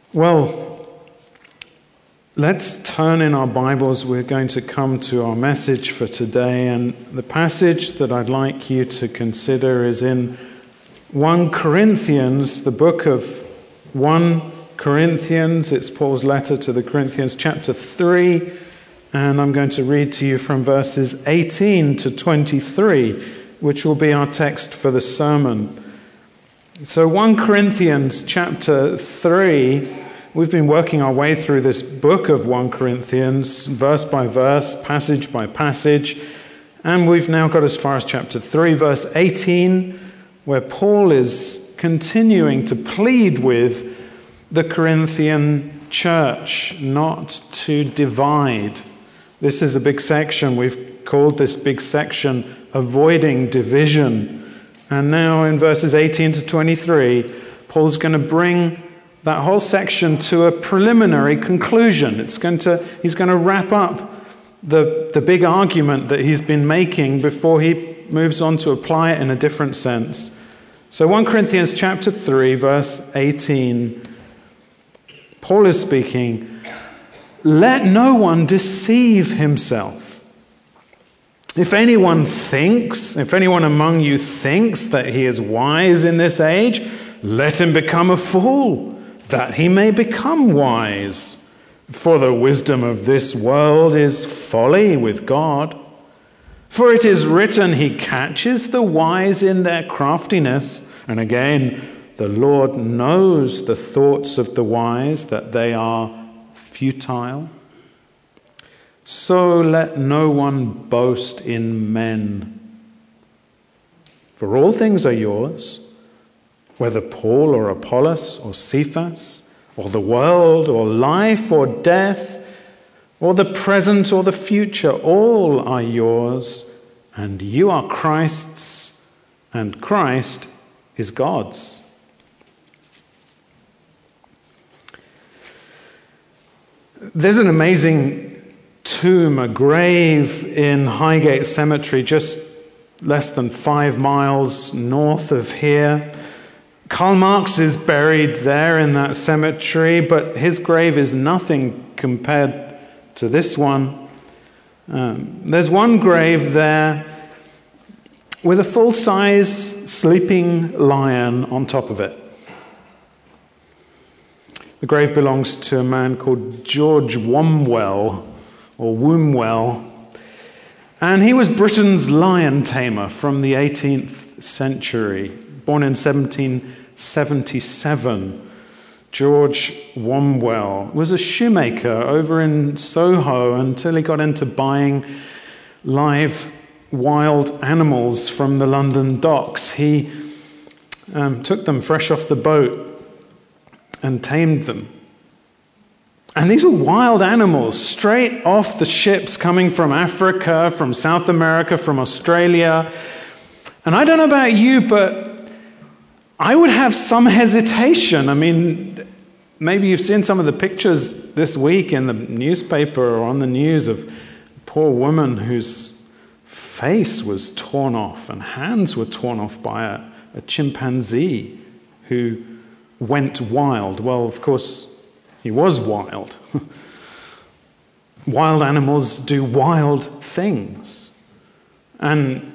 Well, let's turn in our Bibles. We're going to come to our message for today, and the passage that I'd like you to consider is in 1 Corinthians, the book of 1 Corinthians. It's Paul's letter to the Corinthians, chapter 3, and I'm going to read to you from verses 18 to 23, which will be our text for the sermon. So 1 Corinthians chapter 3, we've been working our way through this book of 1 Corinthians, verse by verse, passage by passage, and we've now got as far as chapter 3, verse 18, where Paul is continuing to plead with the Corinthian church not to divide. This is a big section. We've called this big section Avoiding Division. And now in verses 18 to 23, Paul's going to bring that whole section to a preliminary conclusion. He's going to wrap up the big argument that he's been making before he moves on to apply it in a different sense. So 1 Corinthians chapter 3, verse 18, Paul is speaking, "Let no one deceive himself. If anyone among you thinks that he is wise in this age, let him become a fool, that he may become wise. For the wisdom of this world is folly with God. For it is written, he catches the wise in their craftiness. And again, the Lord knows the thoughts of the wise, that they are futile. So let no one boast in men. For all things are yours, whether Paul or Apollos or Cephas, or the world or life or death, or the present or the future, all are yours, and you are Christ's, and Christ is God's." There's an amazing tomb, a grave in Highgate Cemetery, just less than 5 miles north of here. Karl Marx is buried there in that cemetery, but his grave is nothing compared to this one. There's one grave there with a full-size sleeping lion on top of it. The grave belongs to a man called George Wombwell, or Wombwell, and he was Britain's lion tamer from the 18th century, born in 1777. George Wombwell was a shoemaker over in Soho until he got into buying live wild animals from the London docks. He took them fresh off the boat and tamed them. And these were wild animals, straight off the ships coming from Africa, from South America, from Australia. And I don't know about you, but I would have some hesitation. I mean, maybe you've seen some of the pictures this week in the newspaper or on the news of a poor woman whose face was torn off and hands were torn off by a chimpanzee who went wild. Well, of course, he was wild. Wild animals do wild things. And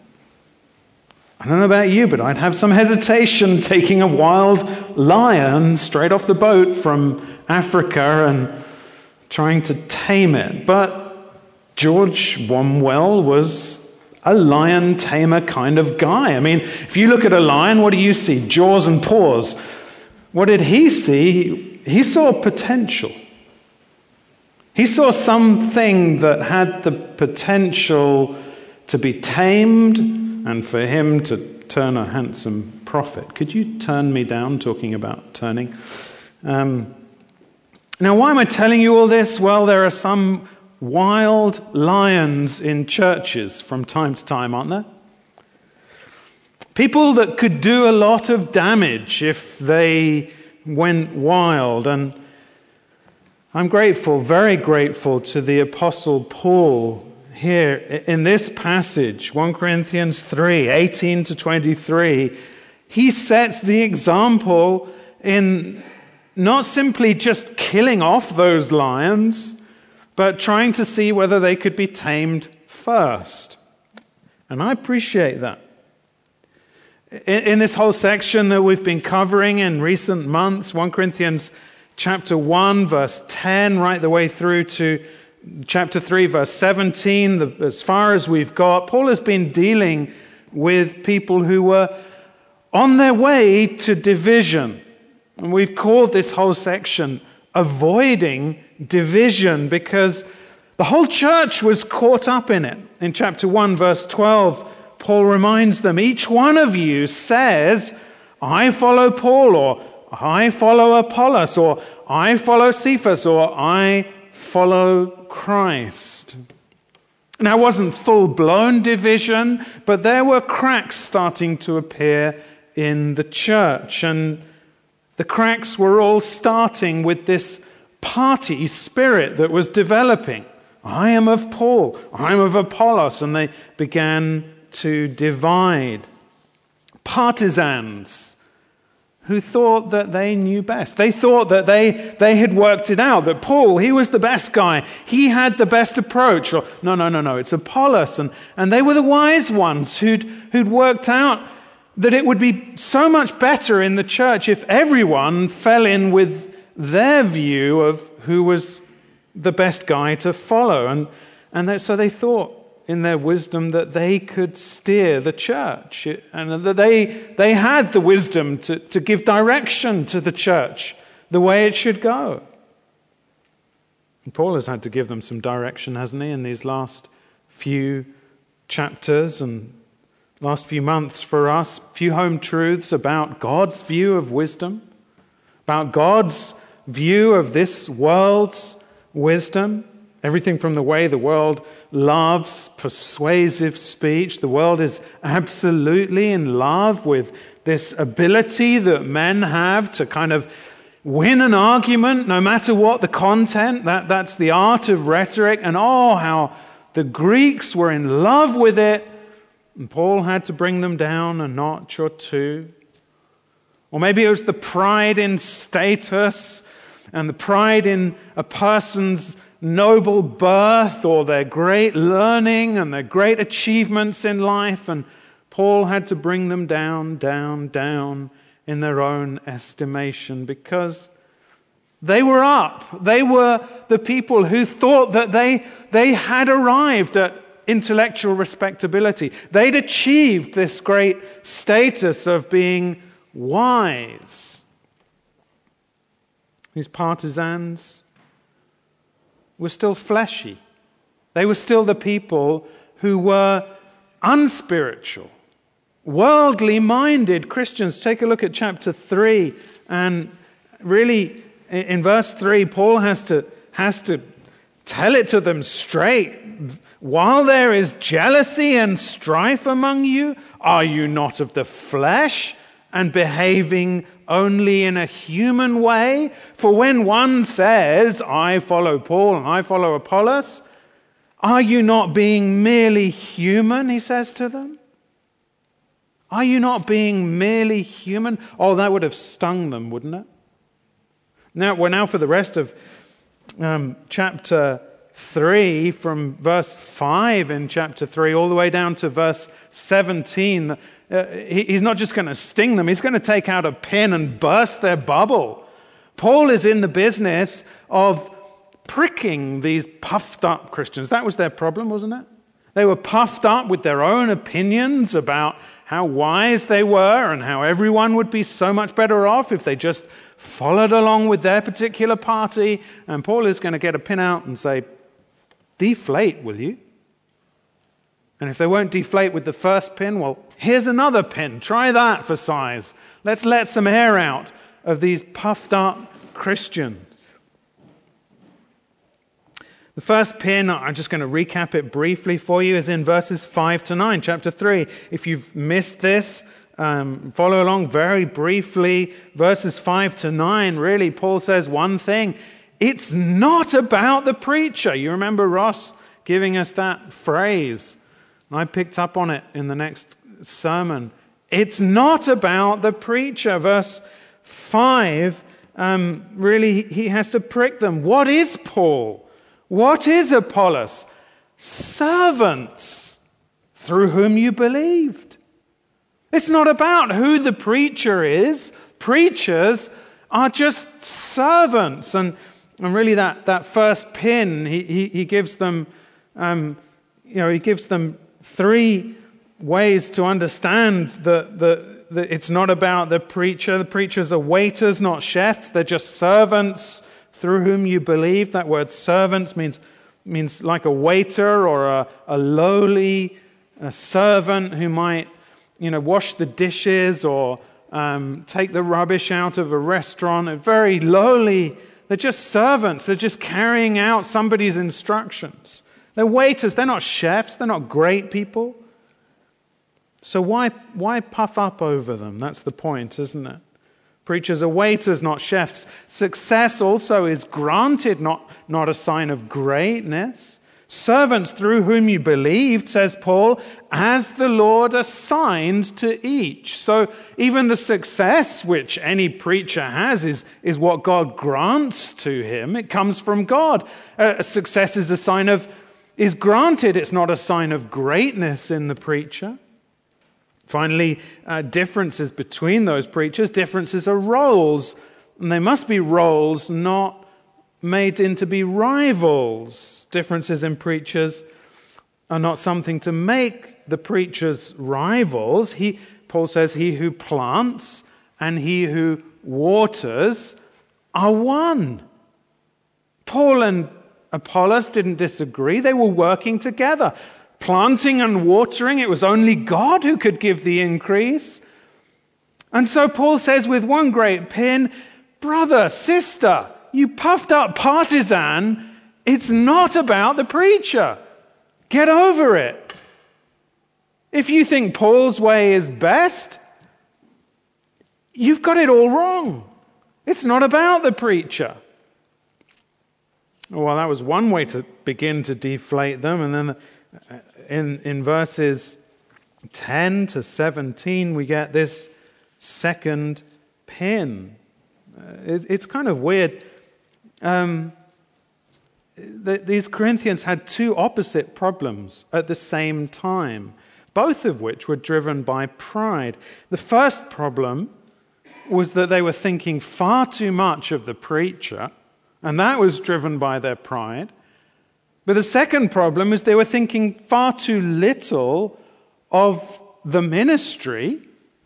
I don't know about you, but I'd have some hesitation taking a wild lion straight off the boat from Africa and trying to tame it. But George Wombwell was a lion tamer kind of guy. I mean, if you look at a lion, what do you see? Jaws and paws. What did he see? He saw potential. He saw something that had the potential to be tamed and for him to turn a handsome profit. Could you turn me down talking about turning? Now, why am I telling you all this? Well, there are some wild lions in churches from time to time, aren't there? People that could do a lot of damage if they went wild. And I'm grateful, very grateful to the Apostle Paul here in this passage, 1 Corinthians 3, 18 to 23. He sets the example in not simply just killing off those lions, but trying to see whether they could be tamed first. And I appreciate that. In this whole section that we've been covering in recent months, 1 Corinthians chapter 1, verse 10, right the way through to chapter 3, verse 17, as far as we've got, Paul has been dealing with people who were on their way to division. And we've called this whole section Avoiding Division, because the whole church was caught up in it. In chapter 1, verse 12, Paul reminds them, each one of you says, I follow Paul, or I follow Apollos, or I follow Cephas, or I follow Christ. Now, it wasn't full-blown division, but there were cracks starting to appear in the church. And the cracks were all starting with this party spirit that was developing. I am of Paul, I am of Apollos, and they began to divide. Partisans who thought that they knew best. They thought that they had worked it out, that Paul, he was the best guy. He had the best approach. Or, no, it's Apollos. And they were the wise ones who'd worked out that it would be so much better in the church if everyone fell in with their view of who was the best guy to follow. So they thought in their wisdom that they could steer the church, and that they had the wisdom to give direction to the church the way it should go. And Paul has had to give them some direction, hasn't he, in these last few chapters and last few months for us. A few home truths about God's view of wisdom, about God's view of this world's wisdom. Everything from the way the world loves persuasive speech. The world is absolutely in love with this ability that men have to kind of win an argument no matter what the content. That's the art of rhetoric. And how the Greeks were in love with it. And Paul had to bring them down a notch or two. Or maybe it was the pride in status and the pride in a person's noble birth or their great learning and their great achievements in life. And Paul had to bring them down, down, down in their own estimation, because they were up. They were the people who thought that they had arrived at intellectual respectability. They'd achieved this great status of being wise. These partisans were still fleshy. They were still the people who were unspiritual, worldly minded Christians. Take a look at chapter 3, and really in verse 3, Paul has to tell it to them straight. While there is jealousy and strife among you, are you not of the flesh and behaving only in a human way? For when one says, I follow Paul and I follow Apollos, are you not being merely human, he says to them? Are you not being merely human? Oh, that would have stung them, wouldn't it? Now for the rest of chapter 3, from verse 5 in chapter 3 all the way down to verse 17, he's not just going to sting them, he's going to take out a pin and burst their bubble. Paul is in the business of pricking these puffed up Christians. That was their problem, wasn't it? They were puffed up with their own opinions about how wise they were and how everyone would be so much better off if they just followed along with their particular party. And Paul is going to get a pin out and say, deflate, will you? And if they won't deflate with the first pin, well, here's another pin. Try that for size. Let's let some air out of these puffed up Christians. The first pin, I'm just going to recap it briefly for you, is in verses 5 to 9, chapter 3. If you've missed this, follow along very briefly. Verses 5 to 9, really, Paul says one thing. It's not about the preacher. You remember Ross giving us that phrase. I picked up on it in the next sermon. It's not about the preacher. Verse 5, really he has to prick them. What is Paul? What is Apollos? Servants through whom you believed. It's not about who the preacher is. Preachers are just servants. And really that first pin, he gives them, he gives them three ways to understand that it's not about the preacher. The preachers are waiters, not chefs. They're just servants through whom you believe. That word servants means like a waiter or a lowly servant who might, wash the dishes or take the rubbish out of a restaurant. They're very lowly. They're just servants. They're just carrying out somebody's instructions. They're waiters. They're not chefs. They're not great people. So why puff up over them? That's the point, isn't it? Preachers are waiters, not chefs. Success also is granted, not a sign of greatness. Servants through whom you believed, says Paul, as the Lord assigned to each. So even the success which any preacher has is what God grants to him. It comes from God. Success is granted. It's not a sign of greatness in the preacher. Finally, differences between those preachers. Differences are roles. And they must be roles, not made into be rivals. Differences in preachers are not something to make the preachers rivals. Paul says, he who plants and he who waters are one. Paul and Apollos didn't disagree. They were working together. Planting and watering, it was only God who could give the increase. And so Paul says with one great pin, brother, sister, you puffed up partisan, it's not about the preacher. Get over it. If you think Paul's way is best, you've got it all wrong. It's not about the preacher. Well, that was one way to begin to deflate them. And then in verses 10 to 17, we get this second pin. It's kind of weird. These Corinthians had two opposite problems at the same time, both of which were driven by pride. The first problem was that they were thinking far too much of the preacher, and that was driven by their pride. But the second problem is they were thinking far too little of the ministry,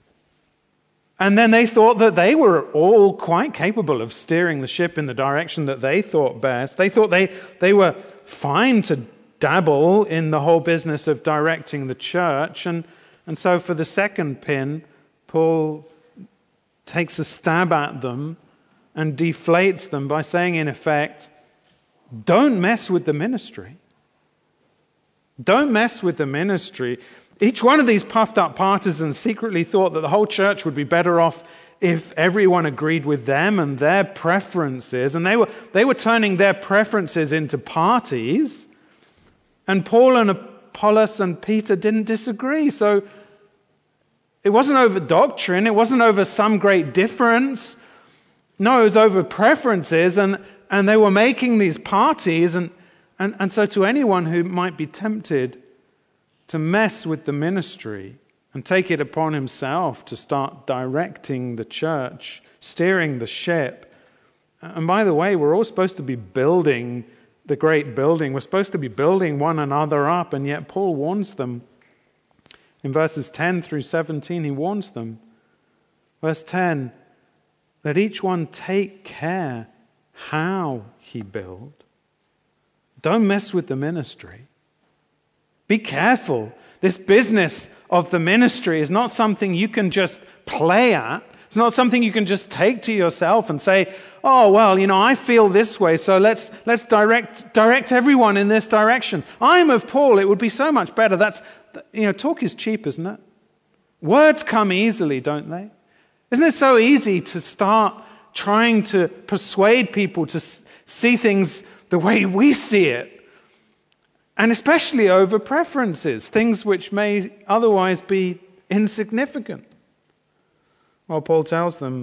and then they thought that they were all quite capable of steering the ship in the direction that they thought best. They thought they were fine to dabble in the whole business of directing the church. And so for the second pin, Paul takes a stab at them and deflates them by saying, in effect, don't mess with the ministry. Don't mess with the ministry. Each one of these puffed up partisans secretly thought that the whole church would be better off if everyone agreed with them and their preferences. And they were turning their preferences into parties. And Paul and Apollos and Peter didn't disagree. So it wasn't over doctrine. It wasn't over some great difference. No, it was over preferences. And they were making these parties. And so to anyone who might be tempted to mess with the ministry and take it upon himself to start directing the church, steering the ship. And by the way, we're all supposed to be building the great building. We're supposed to be building one another up, and yet Paul warns them. In verses 10 through 17, he warns them. Verse 10, let each one take care how he build. Don't mess with the ministry. Be careful. This business of the ministry is not something you can just play at. It's not something you can just take to yourself and say, oh, well, I feel this way, so let's direct everyone in this direction. I'm of Paul. It would be so much better. Talk is cheap, isn't it? Words come easily, don't they? Isn't it so easy to start trying to persuade people to see things the way we see it? And especially over preferences, things which may otherwise be insignificant. Well, Paul tells them,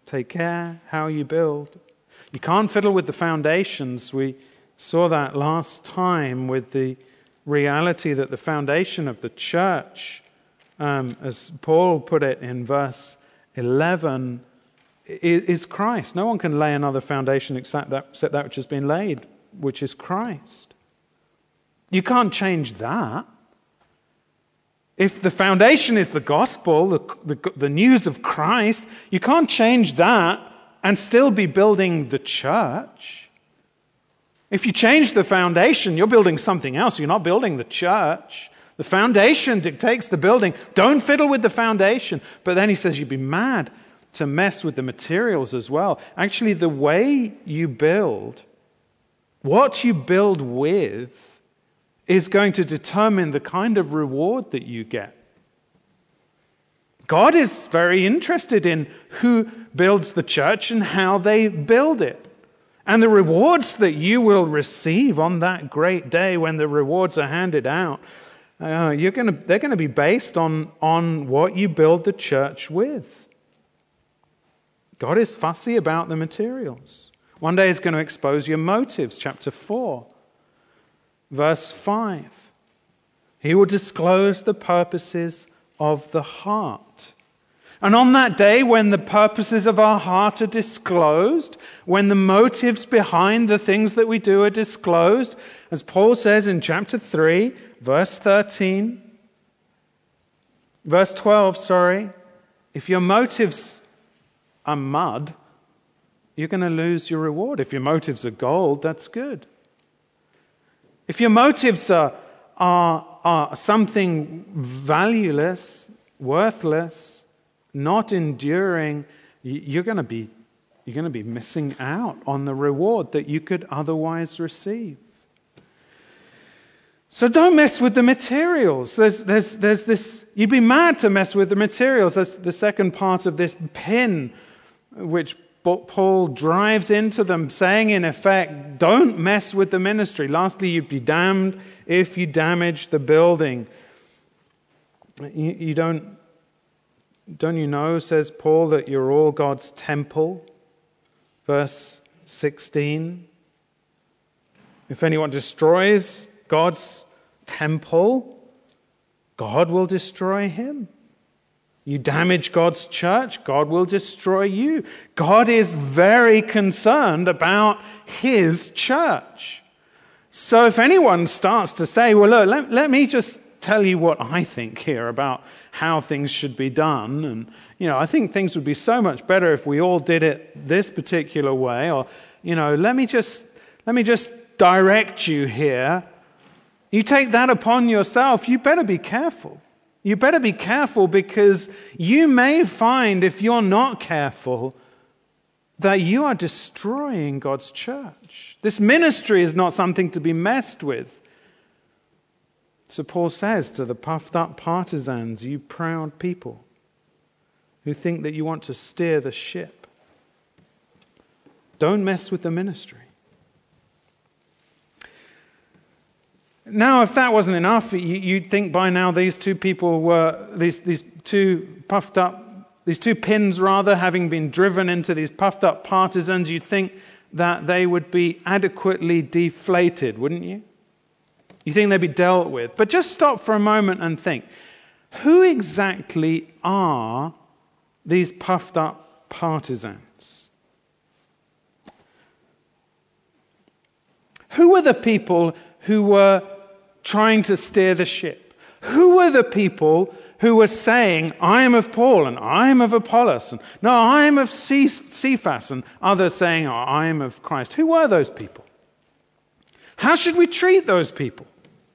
Take care how you build. You can't fiddle with the foundations. We saw that last time with the reality that the foundation of the church, as Paul put it in verse 11, is Christ. No one can lay another foundation except that which has been laid, which is Christ. You can't change that. If the foundation is the gospel, the news of Christ, you can't change that and still be building the church. If you change the foundation, you're building something else. You're not building the church. The foundation dictates the building. Don't fiddle with the foundation. But then he says you'd be mad to mess with the materials as well. Actually, the way you build, what you build with, is going to determine the kind of reward that you get. God is very interested in who builds the church and how they build it. And the rewards that you will receive on that great day when the rewards are handed out, they're going to be based on what you build the church with. God is fussy about the materials. One day he's going to expose your motives, chapter 4. Verse 5, he will disclose the purposes of the heart. And on that day, when the purposes of our heart are disclosed, when the motives behind the things that we do are disclosed, as Paul says in chapter 3, verse 12, if your motives are mud, you're going to lose your reward. If your motives are gold, that's good. If your motives are something valueless, worthless, not enduring, you're going to be missing out on the reward that you could otherwise receive. So don't mess with the materials. There's this. You'd be mad to mess with the materials. That's the second part of this pin, which Paul drives into them, saying in effect, don't mess with the ministry. Lastly, you'd be damned if you damage the building. You don't you know, says Paul, that you're all God's temple? Verse 16. If anyone destroys God's temple, God will destroy him. You damage God's church, God will destroy you. God is very concerned about his church. So if anyone starts to say, well, look, let me just tell you what I think here about how things should be done. And, I think things would be so much better if we all did it this particular way. Or, let me just direct you here. You take that upon yourself, you better be careful. You better be careful, because you may find, if you're not careful, that you are destroying God's church. This ministry is not something to be messed with. So Paul says to the puffed up partisans, you proud people who think that you want to steer the ship, don't mess with the ministry. Now, if that wasn't enough, you'd think by now these two people were, these two pins having been driven into these puffed up partisans, you'd think that they would be adequately deflated, wouldn't you? You think they'd be dealt with. But just stop for a moment and think, who exactly are these puffed up partisans? Who are the people who were trying to steer the ship? Who were the people who were saying, I am of Paul and I am of Apollos, and no, I am of Cephas, and others saying, I am of Christ? Who were those people? How should we treat those people?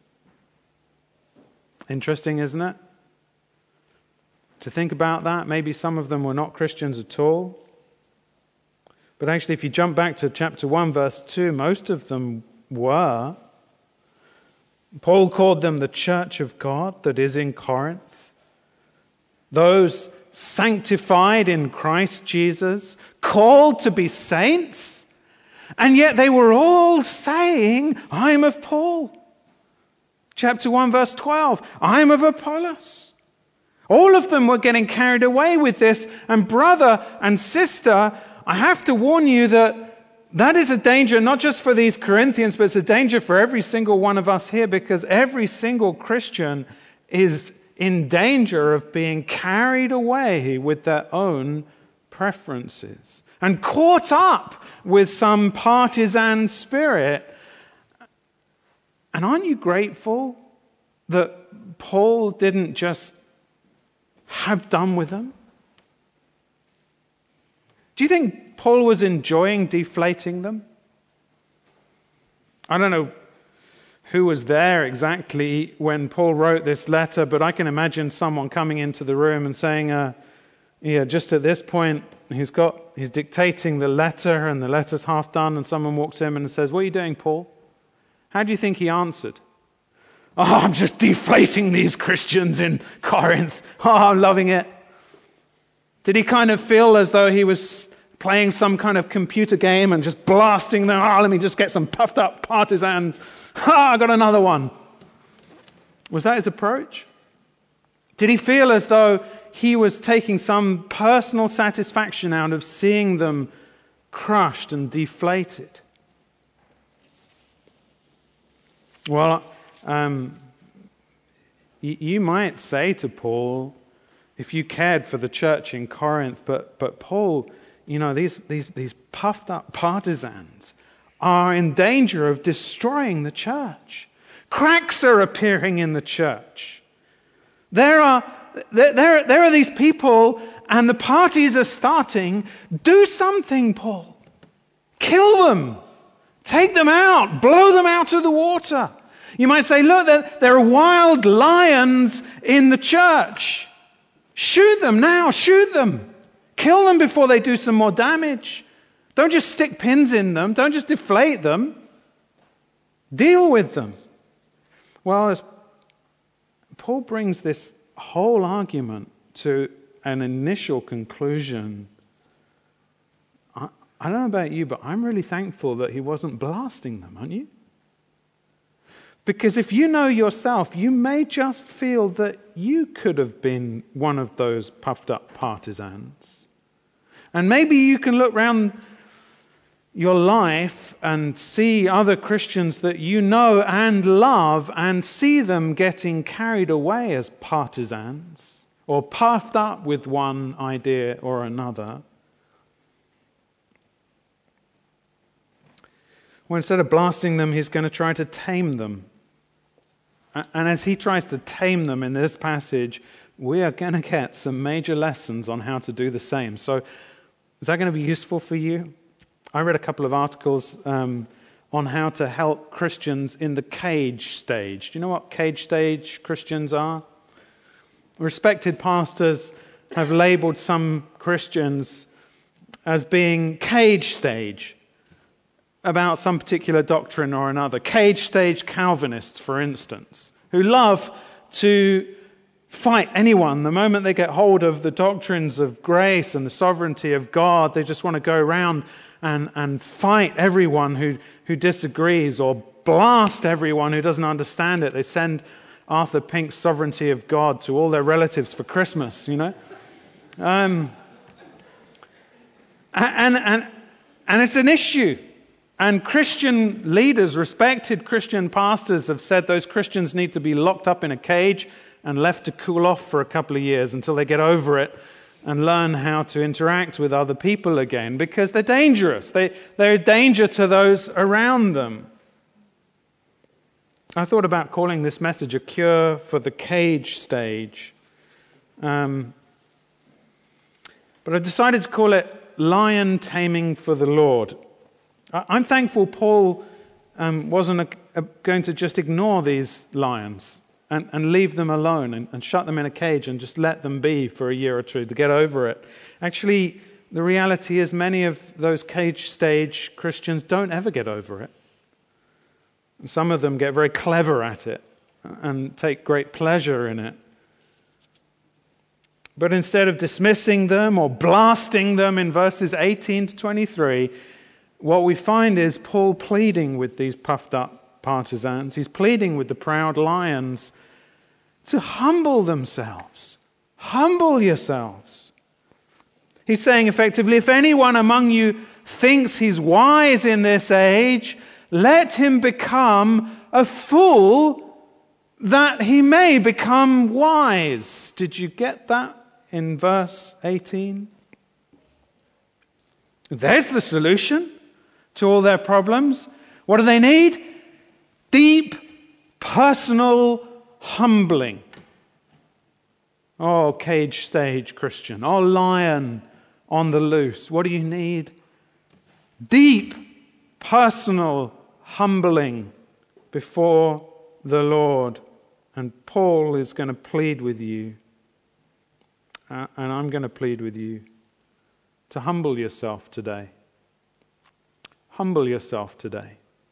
Interesting, isn't it? To think about that, maybe some of them were not Christians at all. But actually, if you jump back to chapter 1, verse 2, most of them were. Paul called them the church of God that is in Corinth. Those sanctified in Christ Jesus, called to be saints, and yet they were all saying, I'm of Paul. Chapter 1, verse 12, I'm of Apollos. All of them were getting carried away with this. And brother and sister, I have to warn you that is a danger not just for these Corinthians, but it's a danger for every single one of us here, because every single Christian is in danger of being carried away with their own preferences and caught up with some partisan spirit. And aren't you grateful that Paul didn't just have done with them? Do you think Paul was enjoying deflating them? I don't know who was there exactly when Paul wrote this letter, but I can imagine someone coming into the room and saying, just at this point, he's dictating the letter and the letter's half done, and someone walks in and says, "What are you doing, Paul?" How do you think he answered? "Oh, I'm just deflating these Christians in Corinth. Oh, I'm loving it." Did he kind of feel as though he was playing some kind of computer game and just blasting them? "Oh, let me just get some puffed up partisans. I got another one." Was that his approach? Did he feel as though he was taking some personal satisfaction out of seeing them crushed and deflated? Well, you might say to Paul, if you cared for the church in Corinth, but Paul, these puffed up partisans are in danger of destroying the church. Cracks are appearing in the church. There are these people, and the parties are starting. Do something, Paul. Kill them. Take them out. Blow them out of the water. You might say, look, there are wild lions in the church. Shoot them now. Shoot them. Kill them before they do some more damage. Don't just stick pins in them. Don't just deflate them. Deal with them. Well, as Paul brings this whole argument to an initial conclusion, I don't know about you, but I'm really thankful that he wasn't blasting them, aren't you? Because if you know yourself, you may just feel that you could have been one of those puffed up partisans. And maybe you can look around your life and see other Christians that you know and love and see them getting carried away as partisans or puffed up with one idea or another. Well, instead of blasting them, he's going to try to tame them. And as he tries to tame them in this passage, we are going to get some major lessons on how to do the same. So is that going to be useful for you? I read a couple of articles on how to help Christians in the cage stage. Do you know what cage stage Christians are? Respected pastors have labeled some Christians as being cage stage about some particular doctrine or another. Cage stage Calvinists, for instance, who love to fight anyone. The moment they get hold of the doctrines of grace and the sovereignty of God, they just want to go around and fight everyone who disagrees or blast everyone who doesn't understand it. They send Arthur Pink's Sovereignty of God to all their relatives for Christmas, you know. And it's an issue. And Christian leaders, respected Christian pastors, have said those Christians need to be locked up in a cage and left to cool off for a couple of years until they get over it and learn how to interact with other people again, because they're dangerous. They're a danger to those around them. I thought about calling this message a cure for the cage stage. But I decided to call it lion taming for the Lord. I'm thankful Paul wasn't going to just ignore these lions and leave them alone and shut them in a cage and just let them be for a year or two to get over it. Actually, the reality is many of those cage stage Christians don't ever get over it. Some of them get very clever at it and take great pleasure in it. But instead of dismissing them or blasting them in verses 18 to 23, what we find is Paul pleading with these puffed up partisans. He's pleading with the proud lions to humble themselves Humble yourselves. He's saying effectively, if anyone among you thinks he's wise in this age, let him become a fool that he may become wise. Did you get that in verse 18? There's the solution to all their problems. What do they need? Deep personal humbling. Oh, cage stage Christian. Oh, lion on the loose. What do you need? Deep personal humbling before the Lord. And Paul is going to plead with you. And I'm going to plead with you to humble yourself today. Humble yourself today.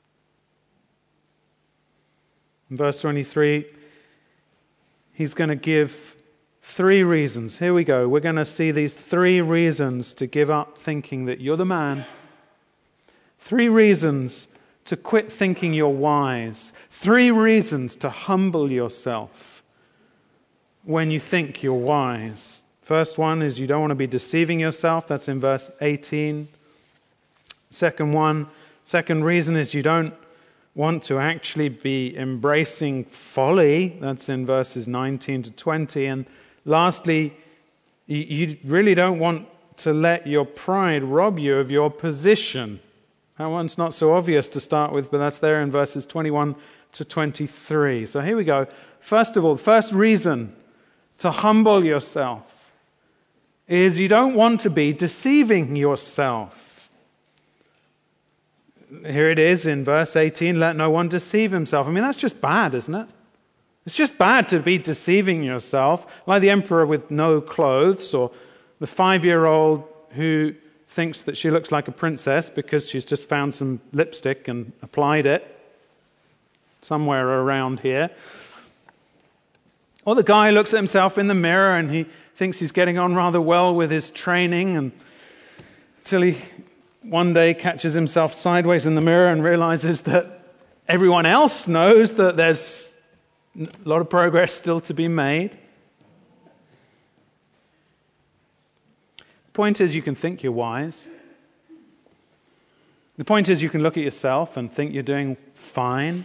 In verse 23, he's going to give 3 reasons. Here we go. We're going to see these 3 reasons to give up thinking that you're the man. 3 reasons to quit thinking you're wise. 3 reasons to humble yourself when you think you're wise. First one is you don't want to be deceiving yourself. That's in verse 18. Second reason is you don't want to actually be embracing folly. That's in verses 19 to 20. And lastly, you really don't want to let your pride rob you of your position. That one's not so obvious to start with, but that's there in verses 21 to 23. So here we go. First of all, the first reason to humble yourself is you don't want to be deceiving yourself. Here it is in verse 18, let no one deceive himself. I mean, that's just bad, isn't it? It's just bad to be deceiving yourself, like the emperor with no clothes, or the 5-year-old who thinks that she looks like a princess because she's just found some lipstick and applied it somewhere around here. Or the guy looks at himself in the mirror and he thinks he's getting on rather well with his training, and until he one day catches himself sideways in the mirror and realizes that everyone else knows that there's a lot of progress still to be made. The point is, you can think you're wise. The point is, you can look at yourself and think you're doing fine.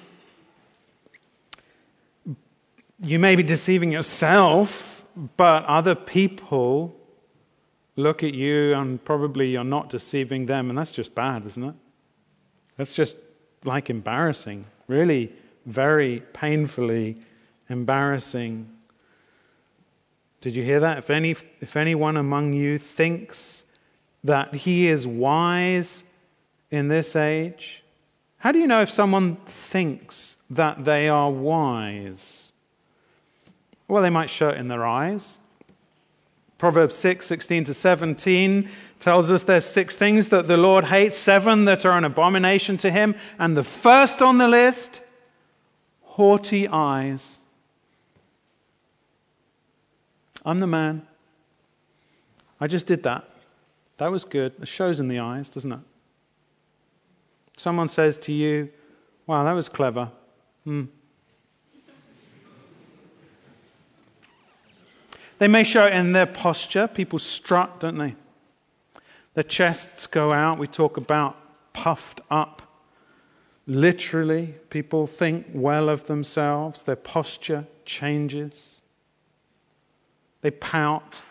You may be deceiving yourself, but other people look at you and probably you're not deceiving them, and that's just bad, isn't it? That's just like embarrassing, really very painfully embarrassing. Did you hear that? If anyone among you thinks that he is wise in this age, how do you know if someone thinks that they are wise? Well, they might show it in their eyes. Proverbs 6:16 to 17 tells us there's 6 things that the Lord hates, 7 that are an abomination to him. And the first on the list, haughty eyes. I'm the man. I just did that. That was good. It shows in the eyes, doesn't it? Someone says to you, wow, that was clever. They may show it in their posture. People strut, don't they? Their chests go out. We talk about puffed up. Literally, people think well of themselves. Their posture changes. They pout.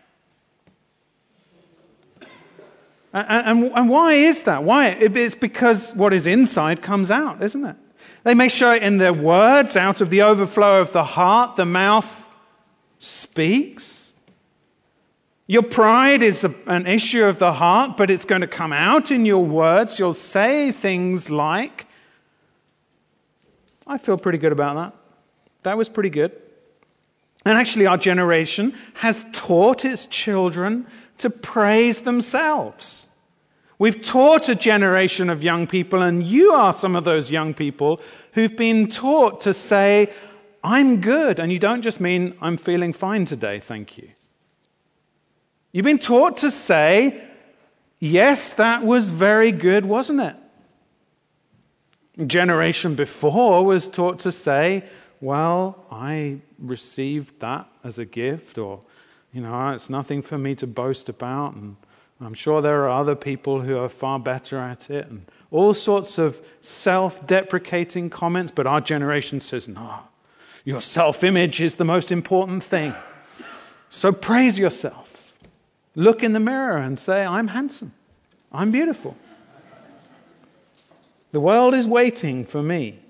And why is that? Why? It's because what is inside comes out, isn't it? They may show it in their words. Out of the overflow of the heart, the mouth speaks. Your pride is an issue of the heart, but it's going to come out in your words. You'll say things like, I feel pretty good about that. That was pretty good. And actually, our generation has taught its children to praise themselves. We've taught a generation of young people, and you are some of those young people who've been taught to say, I'm good. And you don't just mean, I'm feeling fine today, thank you. You've been taught to say, yes, that was very good, wasn't it? The generation before was taught to say, well, I received that as a gift, or It's nothing for me to boast about, and I'm sure there are other people who are far better at it, and all sorts of self-deprecating comments, but our generation says, no, your self-image is the most important thing. So praise yourself. Look in the mirror and say, I'm handsome. I'm beautiful. The world is waiting for me.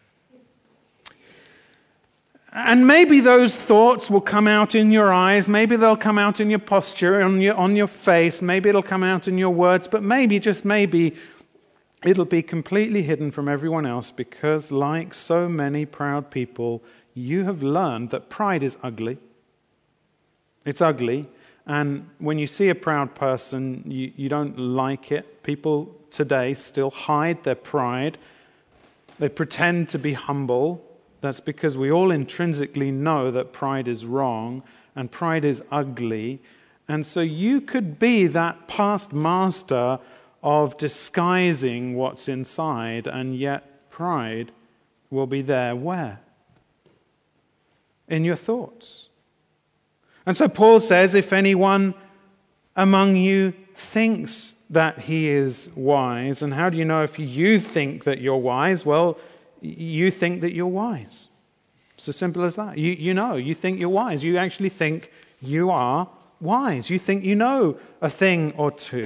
And maybe those thoughts will come out in your eyes. Maybe they'll come out in your posture, on your face. Maybe it'll come out in your words. But maybe, just maybe, it'll be completely hidden from everyone else because, like so many proud people, you have learned that pride is ugly. It's ugly. And when you see a proud person, you don't like it. People today still hide their pride. They pretend to be humble. That's because we all intrinsically know that pride is wrong and pride is ugly. And so you could be that past master of disguising what's inside, and yet pride will be there. Where? In your thoughts. And so Paul says, if anyone among you thinks that he is wise, and how do you know if you think that you're wise? Well, you think that you're wise. It's as simple as that. You think you're wise. You actually think you are wise. You think you know a thing or two.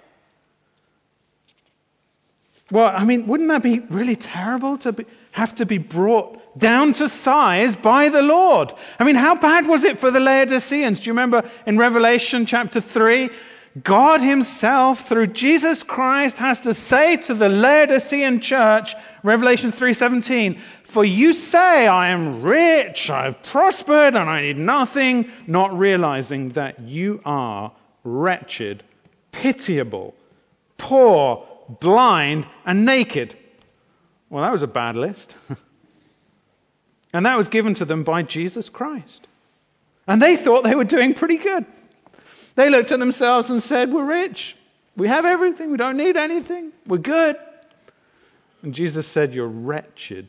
Well, wouldn't that be really terrible to have to be brought down to size by the Lord? How bad was it for the Laodiceans? Do you remember in Revelation chapter 3? God himself, through Jesus Christ, has to say to the Laodicean church, Revelation 3:17, for you say, I am rich, I have prospered, and I need nothing, not realizing that you are wretched, pitiable, poor, blind, and naked. Well, that was a bad list. And that was given to them by Jesus Christ. And they thought they were doing pretty good. They looked at themselves and said, we're rich. We have everything. We don't need anything. We're good. And Jesus said, you're wretched.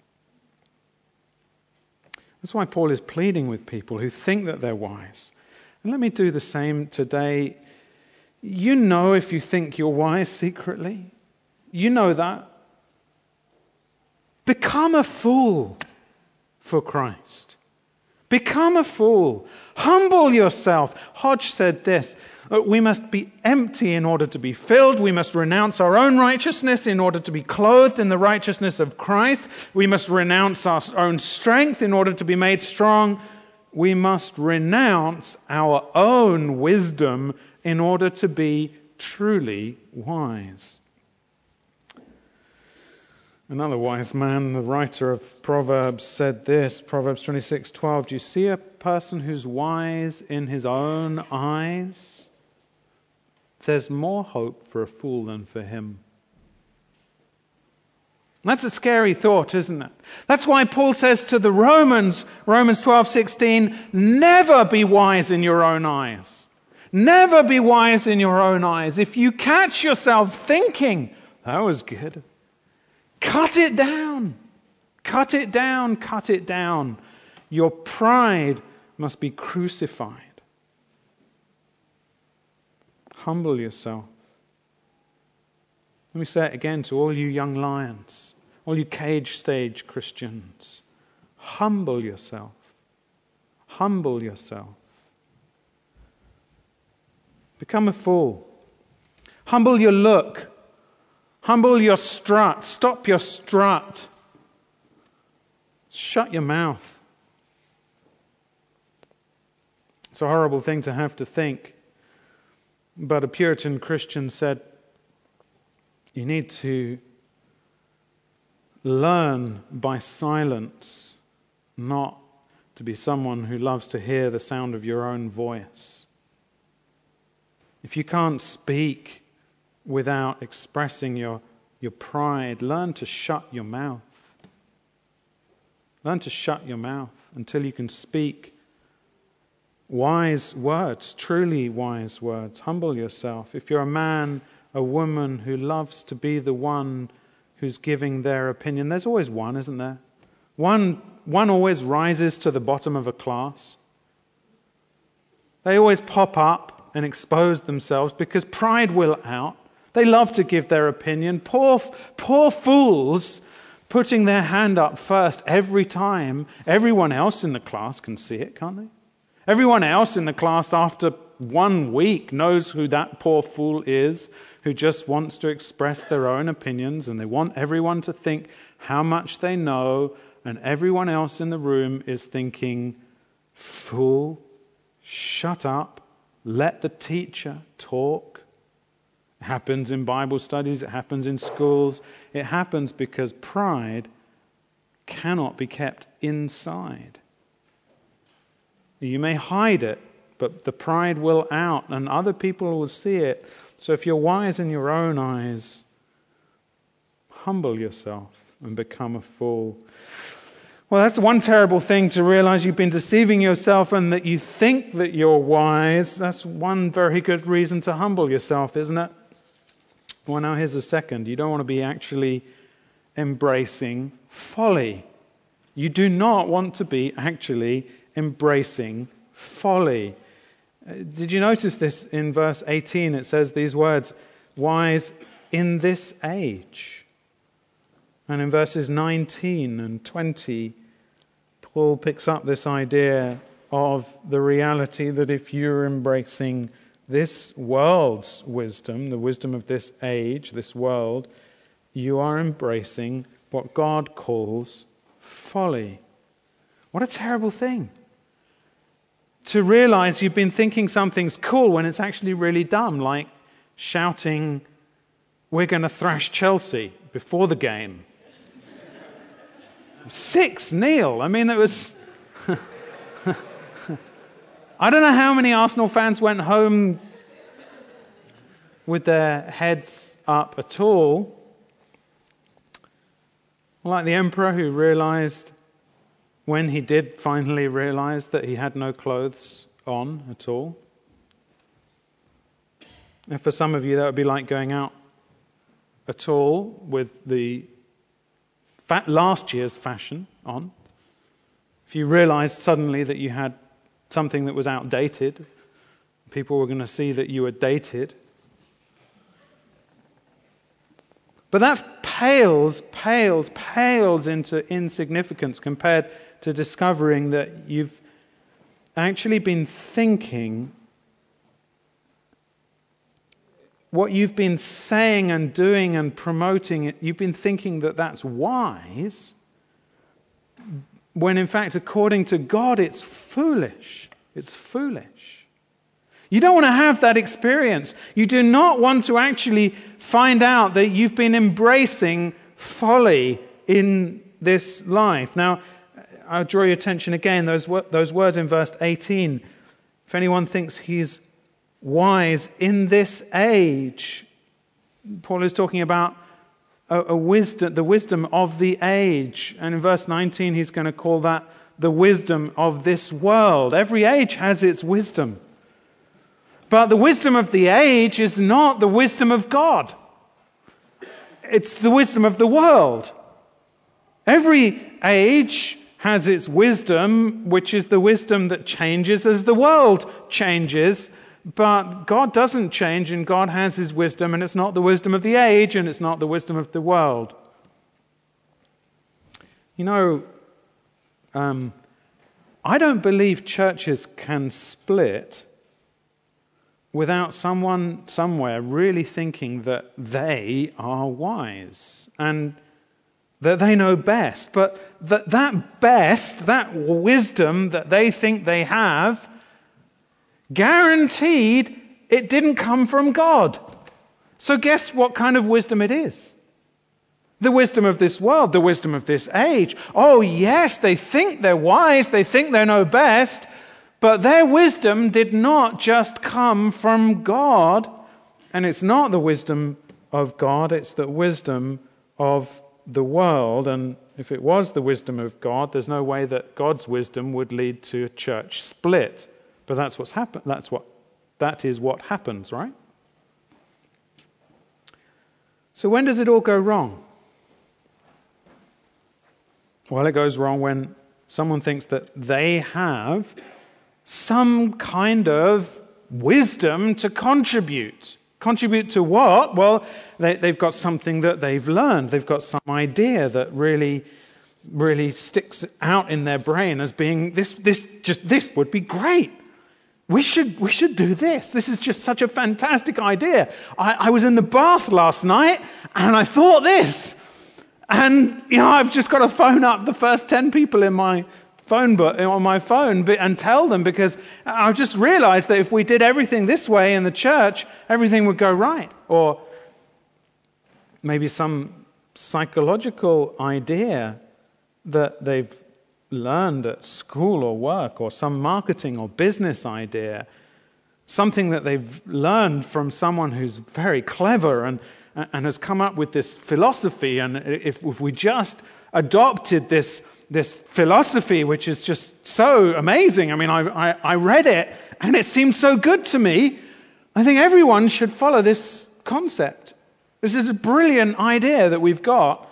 That's why Paul is pleading with people who think that they're wise. And let me do the same today. You know if you think you're wise secretly. You know that. Become a fool for Christ. Become a fool. Humble yourself. Hodge said this, we must be empty in order to be filled. We must renounce our own righteousness in order to be clothed in the righteousness of Christ. We must renounce our own strength in order to be made strong. We must renounce our own wisdom in order to be truly wise. Another wise man, the writer of Proverbs, said this, Proverbs 26:12, do you see a person who's wise in his own eyes? There's more hope for a fool than for him. That's a scary thought, isn't it? That's why Paul says to the Romans 12:16, never be wise in your own eyes. Never be wise in your own eyes. If you catch yourself thinking, that was good, cut it down. Cut it down. Cut it down. Your pride must be crucified. Humble yourself. Let me say it again to all you young lions, all you cage stage Christians. Humble yourself. Humble yourself. Become a fool. Humble your look. Humble your strut. Stop your strut. Shut your mouth. It's a horrible thing to have to think. But a Puritan Christian said, you need to learn by silence not to be someone who loves to hear the sound of your own voice. If you can't speak without expressing your pride, learn to shut your mouth. Learn to shut your mouth until you can speak wise words, truly wise words. Humble yourself. If you're a man, a woman who loves to be the one who's giving their opinion, there's always one, isn't there? One always rises to the bottom of a class. They always pop up and expose themselves because pride will out. They love to give their opinion. Poor fools putting their hand up first every time. Everyone else in the class can see it, can't they? Everyone else in the class after 1 week knows who that poor fool is, who just wants to express their own opinions, and they want everyone to think how much they know, and everyone else in the room is thinking, fool, shut up, let the teacher talk. It happens in Bible studies, it happens in schools. It happens because pride cannot be kept inside. You may hide it, but the pride will out and other people will see it. So if you're wise in your own eyes, humble yourself and become a fool. Well, that's one terrible thing, to realize you've been deceiving yourself and that you think that you're wise. That's one very good reason to humble yourself, isn't it? Well, now here's a second. You don't want to be actually embracing folly. You do not want to be actually embracing folly. Did you notice this in verse 18? It says these words, wise in this age. And in verses 19 and 20, Paul picks up this idea of the reality that if you're embracing this world's wisdom, the wisdom of this age, this world, you are embracing what God calls folly. What a terrible thing. To realize you've been thinking something's cool when it's actually really dumb, like shouting, we're going to thrash Chelsea before the game. 6-0. I mean, it was... I don't know how many Arsenal fans went home with their heads up at all. Like the emperor who realized, when he did finally realize, that he had no clothes on at all. And for some of you, that would be like going out at all with the last year's fashion on. If you realized suddenly that you had something that was outdated, people were going to see that you were dated. But that pales into insignificance compared to discovering that you've actually been thinking what you've been saying and doing and promoting, you've been thinking that that's wise, when in fact, according to God, it's foolish. It's foolish. You don't want to have that experience. You do not want to actually find out that you've been embracing folly in this life. Now, I'll draw your attention again, those words in verse 18. If anyone thinks he's wise in this age, Paul is talking about a wisdom, the wisdom of the age. And in verse 19, he's going to call that the wisdom of this world. Every age has its wisdom. But the wisdom of the age is not the wisdom of God. It's the wisdom of the world. Every age has its wisdom, which is the wisdom that changes as the world changes. But God doesn't change, and God has his wisdom, and it's not the wisdom of the age, and it's not the wisdom of the world. You know, I don't believe churches can split without someone somewhere really thinking that they are wise and that they know best. But that best, that wisdom that they think they have, guaranteed it didn't come from God. So guess what kind of wisdom it is? The wisdom of this world, the wisdom of this age. Oh yes, they think they're wise, they think they know best, but their wisdom did not just come from God. And it's not the wisdom of God, it's the wisdom of the world. And if it was the wisdom of God, there's no way that God's wisdom would lead to a church split. But that's what's happened. That is what happens, right? So when does it all go wrong? Well, it goes wrong when someone thinks that they have some kind of wisdom to contribute. Contribute to what? Well, they've got something that they've learned. They've got some idea that really sticks out in their brain as being this would be great. We should do this. This is just such a fantastic idea. I was in the bath last night and I thought this. And I've just got to phone up the first 10 people in my phone book on my phone and tell them, because I've just realized that if we did everything this way in the church, everything would go right. Or maybe some psychological idea that they've learned at school or work, or some marketing or business idea, something that they've learned from someone who's very clever and has come up with this philosophy. And if we just adopted this philosophy, which is just so amazing. I mean, I read it and it seemed so good to me. I think everyone should follow this concept. This is a brilliant idea that we've got.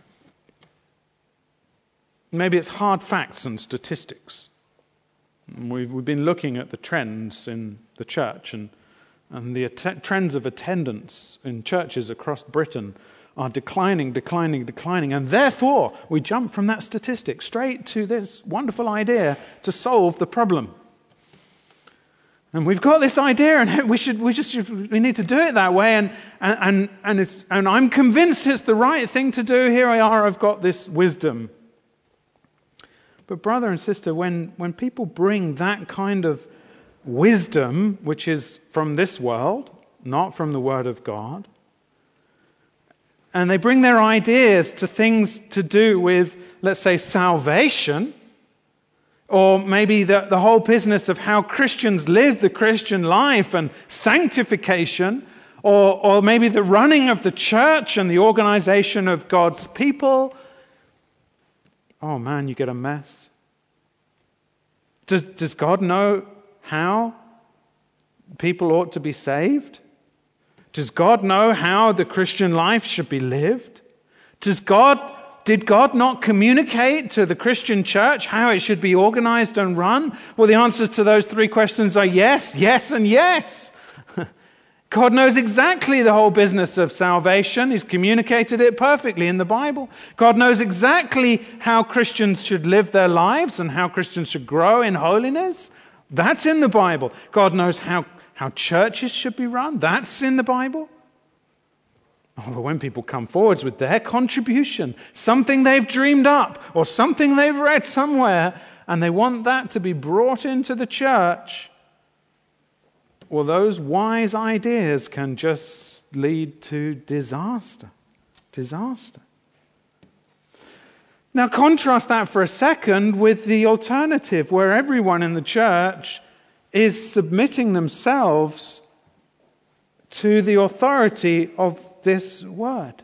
Maybe it's hard facts and statistics. We've been looking at the trends in the church, and the trends of attendance in churches across Britain are declining, and therefore we jump from that statistic straight to this wonderful idea to solve the problem. And we've got this idea, and we need to do it that way, and I'm convinced it's the right thing to do. Here I are, I've got this wisdom. But brother and sister, when people bring that kind of wisdom, which is from this world, not from the Word of God, and they bring their ideas to things to do with, let's say, salvation, or maybe the whole business of how Christians live the Christian life and sanctification, or maybe the running of the church and the organization of God's people, oh man, you get a mess. Does God know how people ought to be saved? Does God know how the Christian life should be lived? Did God not communicate to the Christian church how it should be organized and run? Well, the answers to those three questions are yes, yes, and yes. God knows exactly the whole business of salvation. He's communicated it perfectly in the Bible. God knows exactly how Christians should live their lives and how Christians should grow in holiness. That's in the Bible. God knows how churches should be run. That's in the Bible. Oh, but when people come forwards with their contribution, something they've dreamed up or something they've read somewhere, and they want that to be brought into the church, well, those wise ideas can just lead to disaster. Disaster. Now contrast that for a second with the alternative, where everyone in the church is submitting themselves to the authority of this word.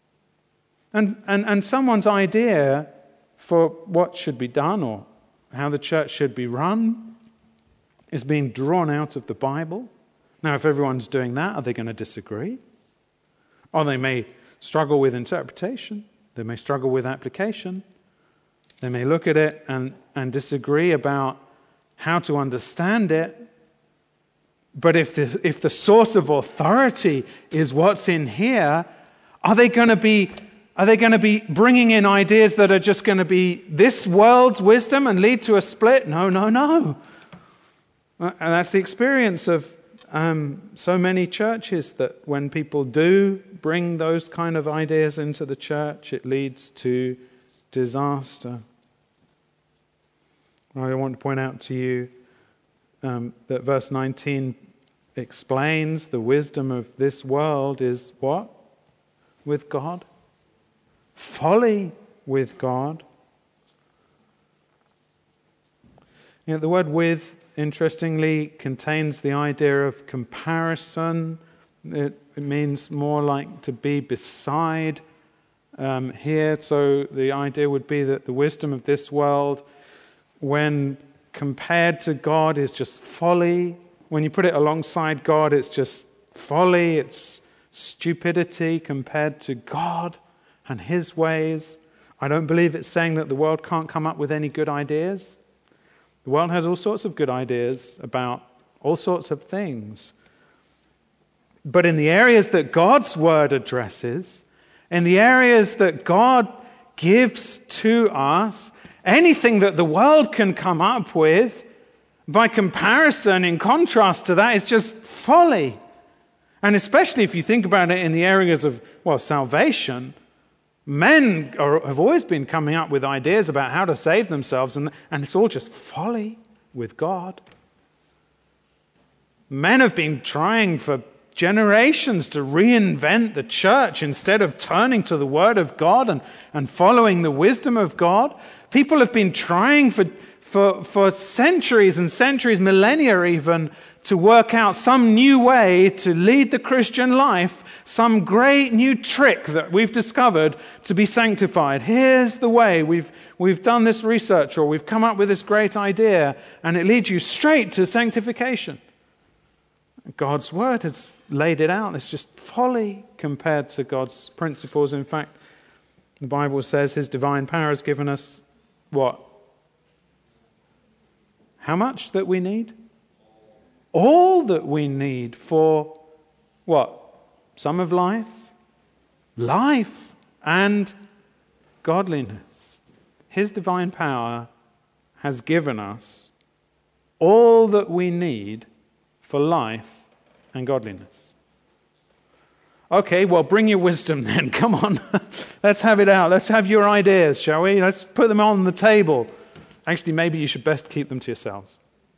And someone's idea for what should be done or how the church should be run is being drawn out of the Bible. Now, if everyone's doing that, are they going to disagree? Or they may struggle with interpretation. They may struggle with application. They may look at it and disagree about how to understand it. But if the source of authority is what's in here, are they going to be bringing in ideas that are just going to be this world's wisdom and lead to a split? No. And that's the experience of so many churches, that when people do bring those kind of ideas into the church, it leads to disaster. I want to point out to you that verse 19 explains the wisdom of this world is what? With God. Folly with God. The word with, interestingly, contains the idea of comparison. It means more like to be beside here. So the idea would be that the wisdom of this world, when compared to God, is just folly. When you put it alongside God, it's just folly. It's stupidity compared to God and His ways. I don't believe it's saying that the world can't come up with any good ideas. The world has all sorts of good ideas about all sorts of things. But in the areas that God's word addresses, in the areas that God gives to us, anything that the world can come up with, by comparison, in contrast to that, is just folly. And especially if you think about it in the areas of, salvation, men have always been coming up with ideas about how to save themselves, and it's all just folly with God. Men have been trying for generations to reinvent the church instead of turning to the Word of God and following the wisdom of God. People have been trying for centuries and centuries, millennia even, to work out some new way to lead the Christian life, some great new trick that we've discovered to be sanctified. Here's the way. We've done this research, or we've come up with this great idea, and it leads you straight to sanctification. God's word has laid it out. It's just folly compared to God's principles. In fact, the Bible says his divine power has given us what? How much that we need? All that we need for what? Some of life? Life and godliness. His divine power has given us all that we need for life and godliness. Okay, well, bring your wisdom then. Come on. Let's have it out. Let's have your ideas, shall we? Let's put them on the table. Actually, maybe you should best keep them to yourselves.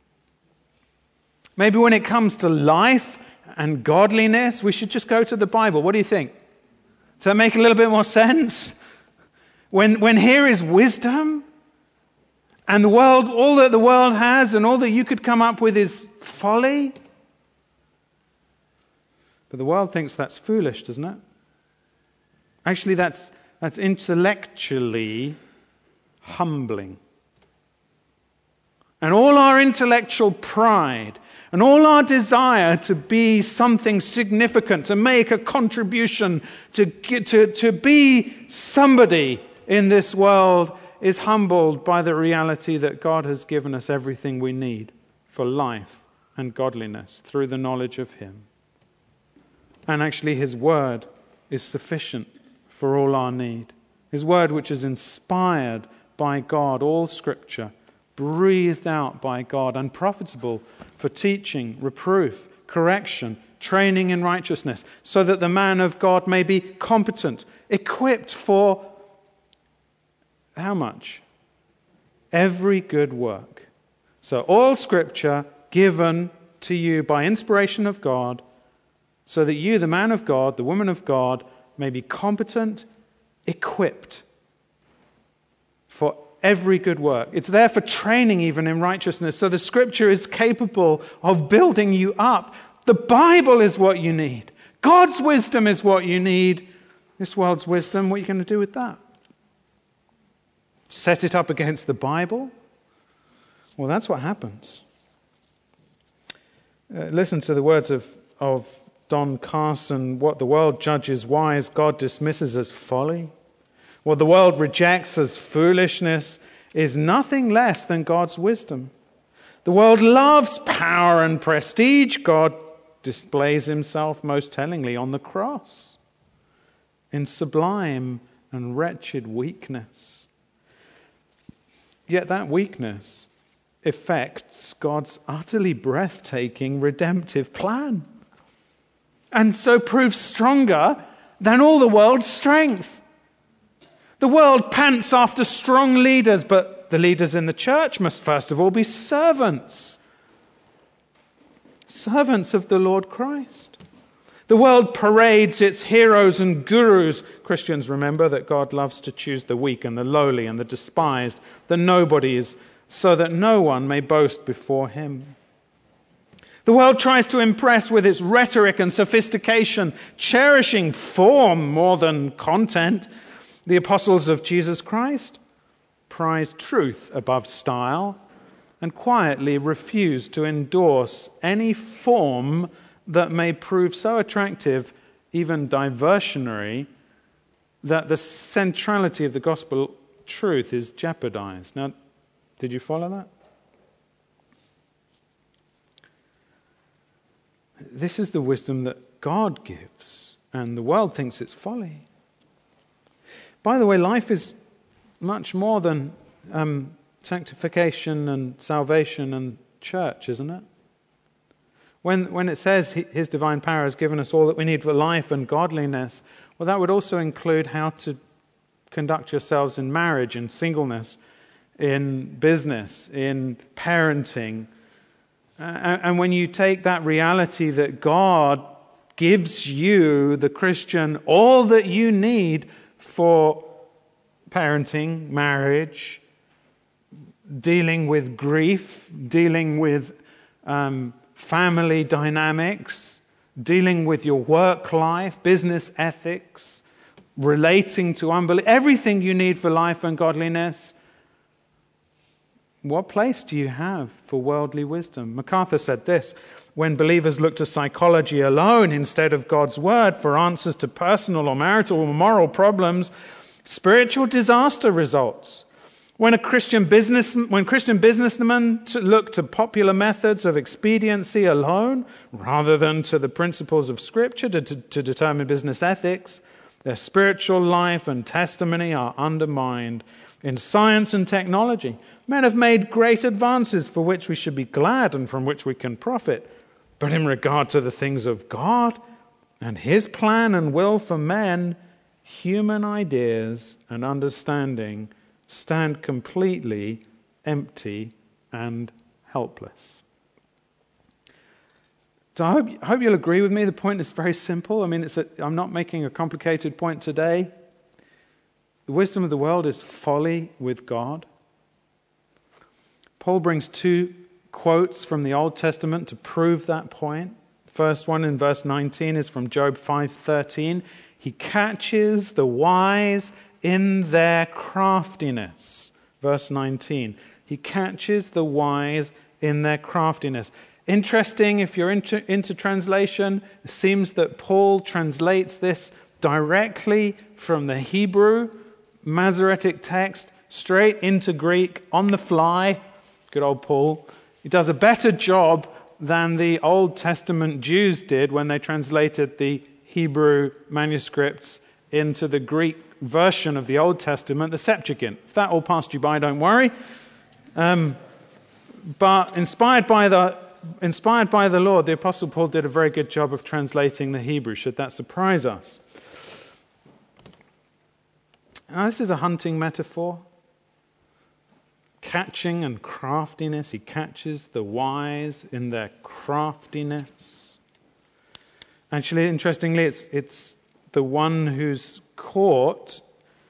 Maybe when it comes to life and godliness, we should just go to the Bible. What do you think? Does that make a little bit more sense? When here is wisdom, and the world, all that the world has and all that you could come up with is folly. But the world thinks that's foolish, doesn't it? Actually, that's intellectually humbling. And all our intellectual pride and all our desire to be something significant, to make a contribution, to be somebody in this world is humbled by the reality that God has given us everything we need for life and godliness through the knowledge of him. And actually his word is sufficient for all our need. His word, which is inspired by God, all scripture, breathed out by God and profitable for teaching, reproof, correction, training in righteousness, so that the man of God may be competent, equipped for how much? Every good work. So all scripture given to you by inspiration of God, so that you, the man of God, the woman of God, may be competent, equipped for every good work. It's there for training even in righteousness. So the scripture is capable of building you up. The Bible is what you need. God's wisdom is what you need. This world's wisdom, what are you going to do with that? Set it up against the Bible? Well, that's what happens. Listen to the words of Don Carson. What the world judges wise, God dismisses as folly. What the world rejects as foolishness is nothing less than God's wisdom. The world loves power and prestige. God displays himself most tellingly on the cross in sublime and wretched weakness. Yet that weakness affects God's utterly breathtaking redemptive plan, and so proves stronger than all the world's strength. The world pants after strong leaders, but the leaders in the church must first of all be servants. Servants of the Lord Christ. The world parades its heroes and gurus. Christians remember that God loves to choose the weak and the lowly and the despised, the nobodies, so that no one may boast before him. The world tries to impress with its rhetoric and sophistication, cherishing form more than content. The apostles of Jesus Christ prized truth above style and quietly refused to endorse any form that may prove so attractive, even diversionary, that the centrality of the gospel truth is jeopardized. Now, did you follow that? This is the wisdom that God gives, and the world thinks it's folly. By the way, life is much more than sanctification and salvation and church, isn't it? When it says His divine power has given us all that we need for life and godliness, well, that would also include how to conduct yourselves in marriage, in singleness, in business, in parenting. And when you take that reality that God gives you, the Christian, all that you need for parenting, marriage, dealing with grief, dealing with family dynamics, dealing with your work life, business ethics, relating to unbelief, everything you need for life and godliness, what place do you have for worldly wisdom? MacArthur said this: when believers look to psychology alone instead of God's word for answers to personal or marital or moral problems, spiritual disaster results. When Christian businessmen look to popular methods of expediency alone, rather than to the principles of Scripture to determine business ethics, their spiritual life and testimony are undermined. In science and technology, men have made great advances for which we should be glad and from which we can profit. But in regard to the things of God and His plan and will for men, human ideas and understanding stand completely empty and helpless. So I hope you'll agree with me. The point is very simple. I mean, I'm not making a complicated point today. The wisdom of the world is folly with God. Paul brings two quotes from the Old Testament to prove that point. The first one in verse 19 is from Job 5:13. He catches the wise in their craftiness. Verse 19. He catches the wise in their craftiness. Interesting, if you're into translation, it seems that Paul translates this directly from the Hebrew Masoretic text straight into Greek on the fly. Good old Paul. He does a better job than the Old Testament Jews did when they translated the Hebrew manuscripts into the Greek version of the Old Testament, the Septuagint. If that all passed you by, don't worry. But inspired by the Lord, the Apostle Paul did a very good job of translating the Hebrew. Should that surprise us? Now, this is a hunting metaphor. Catching and craftiness. He catches the wise in their craftiness. Actually, interestingly, it's the one who's caught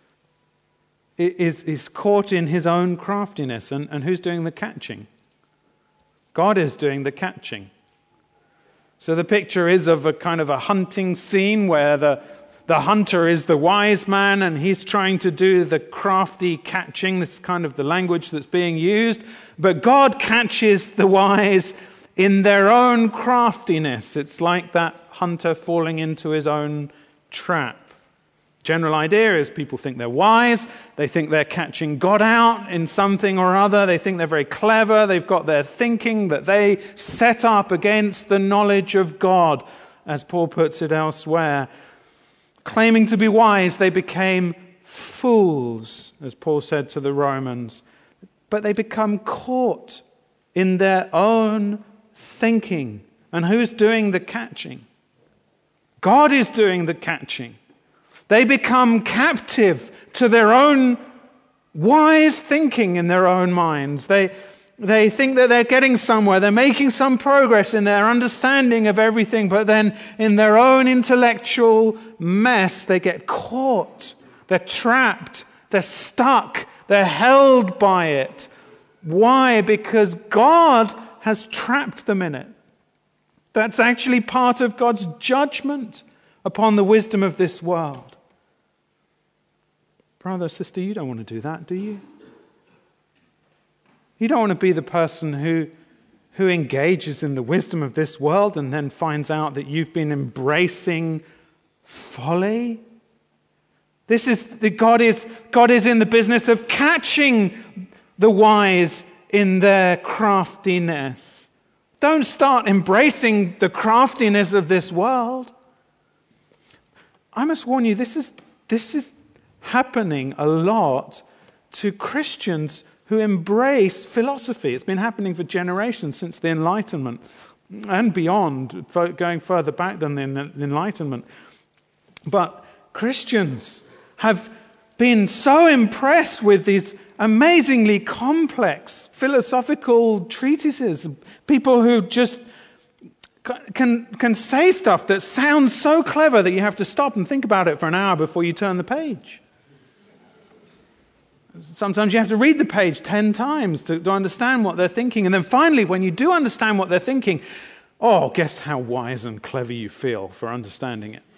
is caught in his own craftiness. And who's doing the catching? God is doing the catching. So the picture is of a kind of a hunting scene where the hunter is the wise man and he's trying to do the crafty catching. This is kind of the language that's being used. But God catches the wise in their own craftiness. It's like that hunter falling into his own trap. General idea is people think they're wise. They think they're catching God out in something or other. They think they're very clever. They've got their thinking that they set up against the knowledge of God, as Paul puts it elsewhere. Claiming to be wise, they became fools, as Paul said to the Romans. But they become caught in their own thinking. And who's doing the catching? God is doing the catching. They become captive to their own wise thinking in their own minds. They think that they're getting somewhere. They're making some progress in their understanding of everything, but then in their own intellectual mess, they get caught. They're trapped. They're stuck. They're held by it. Why? Because God has trapped them in it. That's actually part of God's judgment upon the wisdom of this world. Brother, sister, you don't want to do that, do you? You don't want to be the person who engages in the wisdom of this world and then finds out that you've been embracing folly. God is in the business of catching the wise in their craftiness. Don't start embracing the craftiness of this world. I must warn you, this is happening a lot to Christians who embrace philosophy. It's been happening for generations since the Enlightenment and beyond, going further back than the Enlightenment. But Christians have been so impressed with these amazingly complex philosophical treatises, people who just can say stuff that sounds so clever that you have to stop and think about it for an hour before you turn the page. Sometimes you have to read the page 10 times to understand what they're thinking. And then finally, when you do understand what they're thinking, guess how wise and clever you feel for understanding it.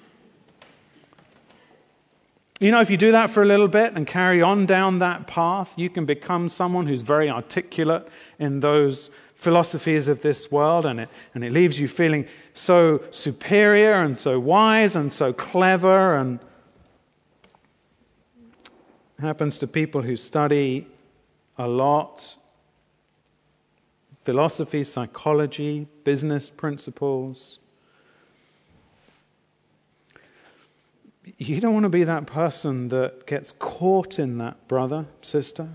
You know, if you do that for a little bit and carry on down that path, you can become someone who's very articulate in those philosophies of this world, and it leaves you feeling so superior and so wise and so clever. And it happens to people who study a lot: philosophy, psychology, business principles. You don't want to be that person that gets caught in that, brother, sister.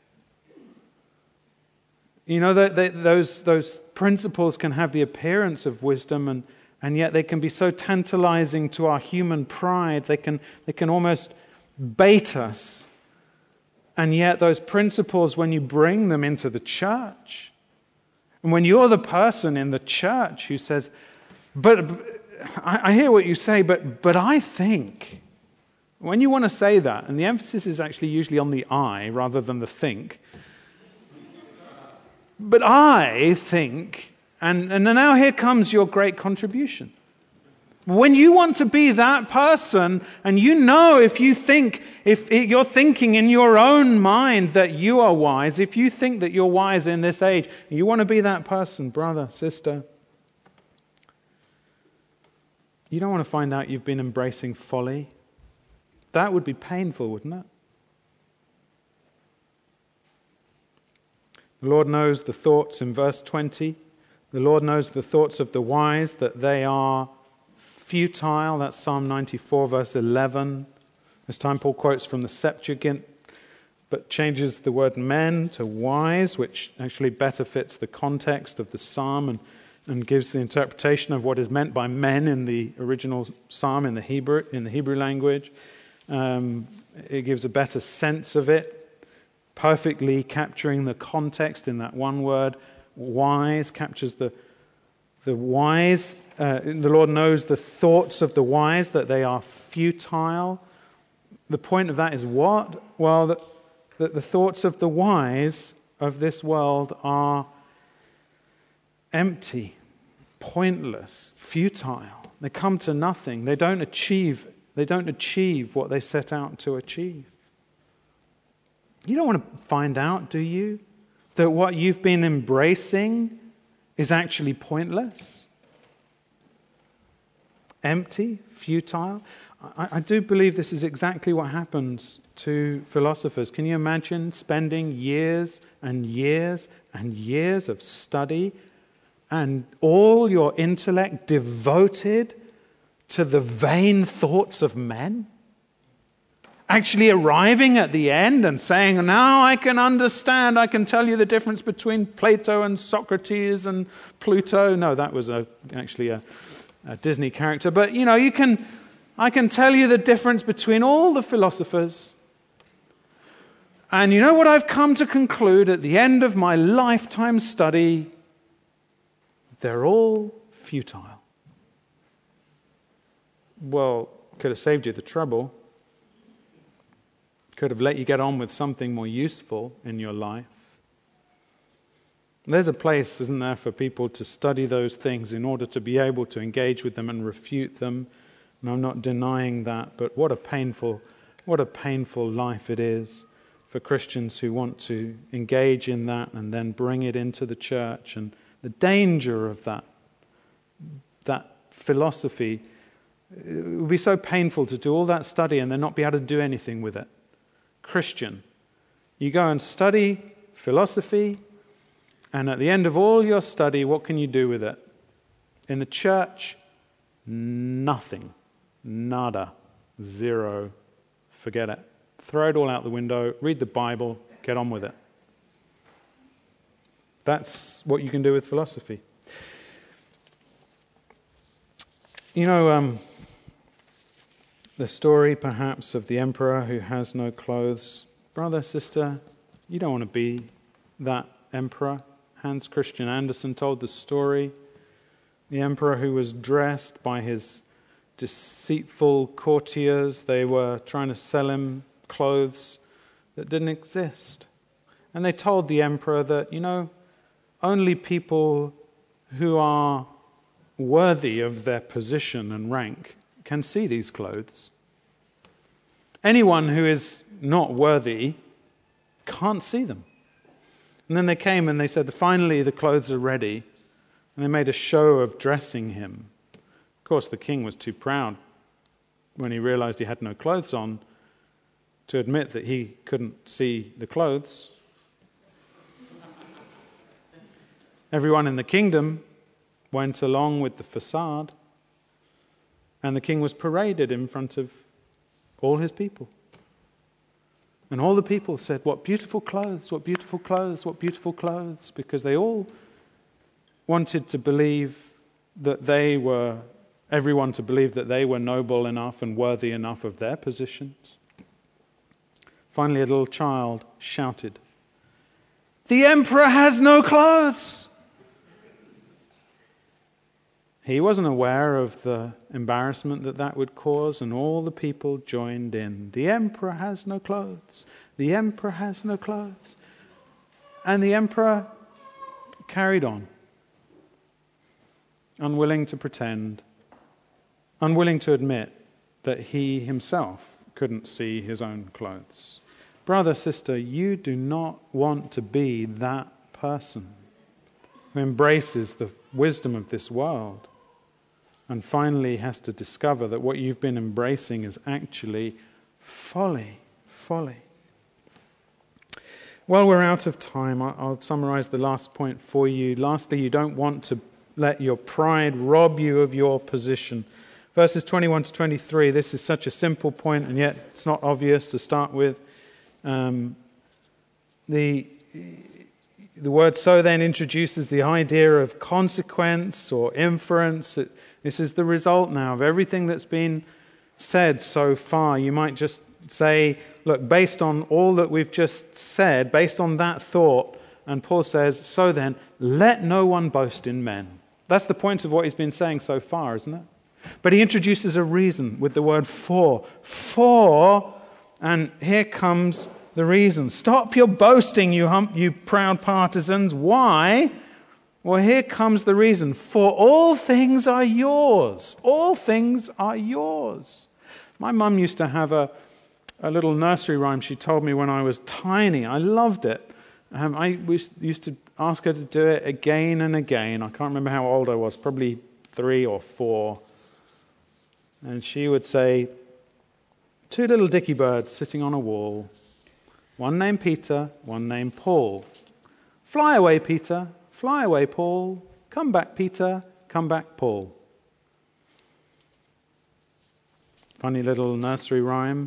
You know, those principles can have the appearance of wisdom, and yet they can be so tantalizing to our human pride. They can almost bait us. And yet those principles, when you bring them into the church, and when you're the person in the church who says, but I hear what you say, but I think. When you want to say that, and the emphasis is actually usually on the I rather than the think. But I think, and now here comes your great contribution. When you want to be that person, and you know if you're thinking in your own mind that you are wise, if you think that you're wise in this age, you want to be that person, brother, sister. You don't want to find out you've been embracing folly. That would be painful, wouldn't it? The Lord knows the thoughts in verse 20. The Lord knows the thoughts of the wise, that they are futile. That's Psalm 94, verse 11. This time Paul quotes from the Septuagint, but changes the word men to wise, which actually better fits the context of the psalm and gives the interpretation of what is meant by men in the original psalm in the Hebrew language. It gives a better sense of it, perfectly capturing the context in that one word. Wise captures the wise. The Lord knows the thoughts of the wise, that they are futile. The point of that is what? Well, that the thoughts of the wise of this world are empty, pointless, futile. They come to nothing. They don't achieve what they set out to achieve. You don't want to find out, do you, that what you've been embracing is actually pointless, empty, futile? I do believe this is exactly what happens to philosophers. Can you imagine spending years and years and years of study and all your intellect devoted to the vain thoughts of men? Actually arriving at the end and saying, now I can understand, I can tell you the difference between Plato and Socrates and Pluto. No, that was actually a Disney character. But, you know, I can tell you the difference between all the philosophers. And you know what I've come to conclude at the end of my lifetime study? They're all futile. Well, could have saved you the trouble. Could have let you get on with something more useful in your life. There's a place, isn't there, for people to study those things in order to be able to engage with them and refute them. And I'm not denying that, but what a painful life it is for Christians who want to engage in that and then bring it into the church. And the danger of that philosophy, it would be so painful to do all that study and then not be able to do anything with it. Christian, you go and study philosophy And at the end of all your study, what can you do with it? In the church, nothing. Nada. Zero. Forget it. Throw it all out the window, read the Bible, get on with it. That's what you can do with philosophy. You know, the story perhaps of the emperor who has no clothes. Brother, sister, you don't want to be that emperor. Hans Christian Andersen told the story. The emperor who was dressed by his deceitful courtiers. They were trying to sell him clothes that didn't exist. And they told the emperor that, only people who are worthy of their position and rank can see these clothes. Anyone who is not worthy can't see them. And then they came and they said, finally the clothes are ready. And they made a show of dressing him. Of course, the king was too proud when he realized he had no clothes on to admit that he couldn't see the clothes. Everyone in the kingdom went along with the facade, and the king was paraded in front of all his people. And all the people said, "What beautiful clothes, what beautiful clothes, what beautiful clothes," because they all wanted to believe that everyone to believe that they were noble enough and worthy enough of their positions. Finally, a little child shouted, "The emperor has no clothes!" He wasn't aware of the embarrassment that would cause, and all the people joined in. The emperor has no clothes. The emperor has no clothes. And the emperor carried on, unwilling to pretend, unwilling to admit that he himself couldn't see his own clothes. Brother, sister, you do not want to be that person who embraces the wisdom of this world and finally has to discover that what you've been embracing is actually folly. Well, we're out of time. I'll summarize the last point for you. Lastly, you don't want to let your pride rob you of your position. Verses 21 to 23, this is such a simple point, and yet it's not obvious to start with. The word "so" then introduces the idea of consequence or inference. This is the result now of everything that's been said so far. You might just say, look, based on all that we've just said, based on that thought, and Paul says, "So then, let no one boast in men." That's the point of what he's been saying so far, isn't it? But he introduces a reason with the word "for." For, and here comes the reason. Stop your boasting, you proud partisans. Why? Well, here comes the reason. For all things are yours. All things are yours. My mum used to have a little nursery rhyme she told me when I was tiny. I loved it. We used to ask her to do it again and again. I can't remember how old I was, probably 3 or 4. And she would say, "Two little dicky birds sitting on a wall. One named Peter, one named Paul. Fly away, Peter. Fly away, Paul. Come back, Peter. Come back, Paul." Funny little nursery rhyme.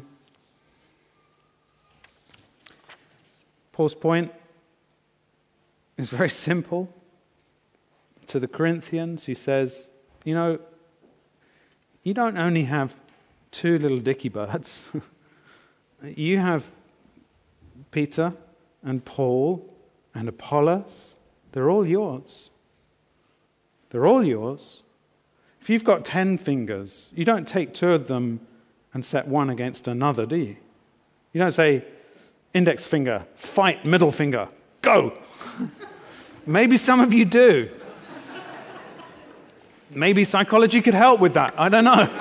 Paul's point is very simple. To the Corinthians, he says, you don't only have 2 little dicky birds. You have Peter and Paul and Apollos. They're all yours. They're all yours. If you've got 10 fingers, you don't take 2 of them and set one against another, do you? You don't say, index finger, fight, middle finger, go. Maybe some of you do. Maybe psychology could help with that. I don't know.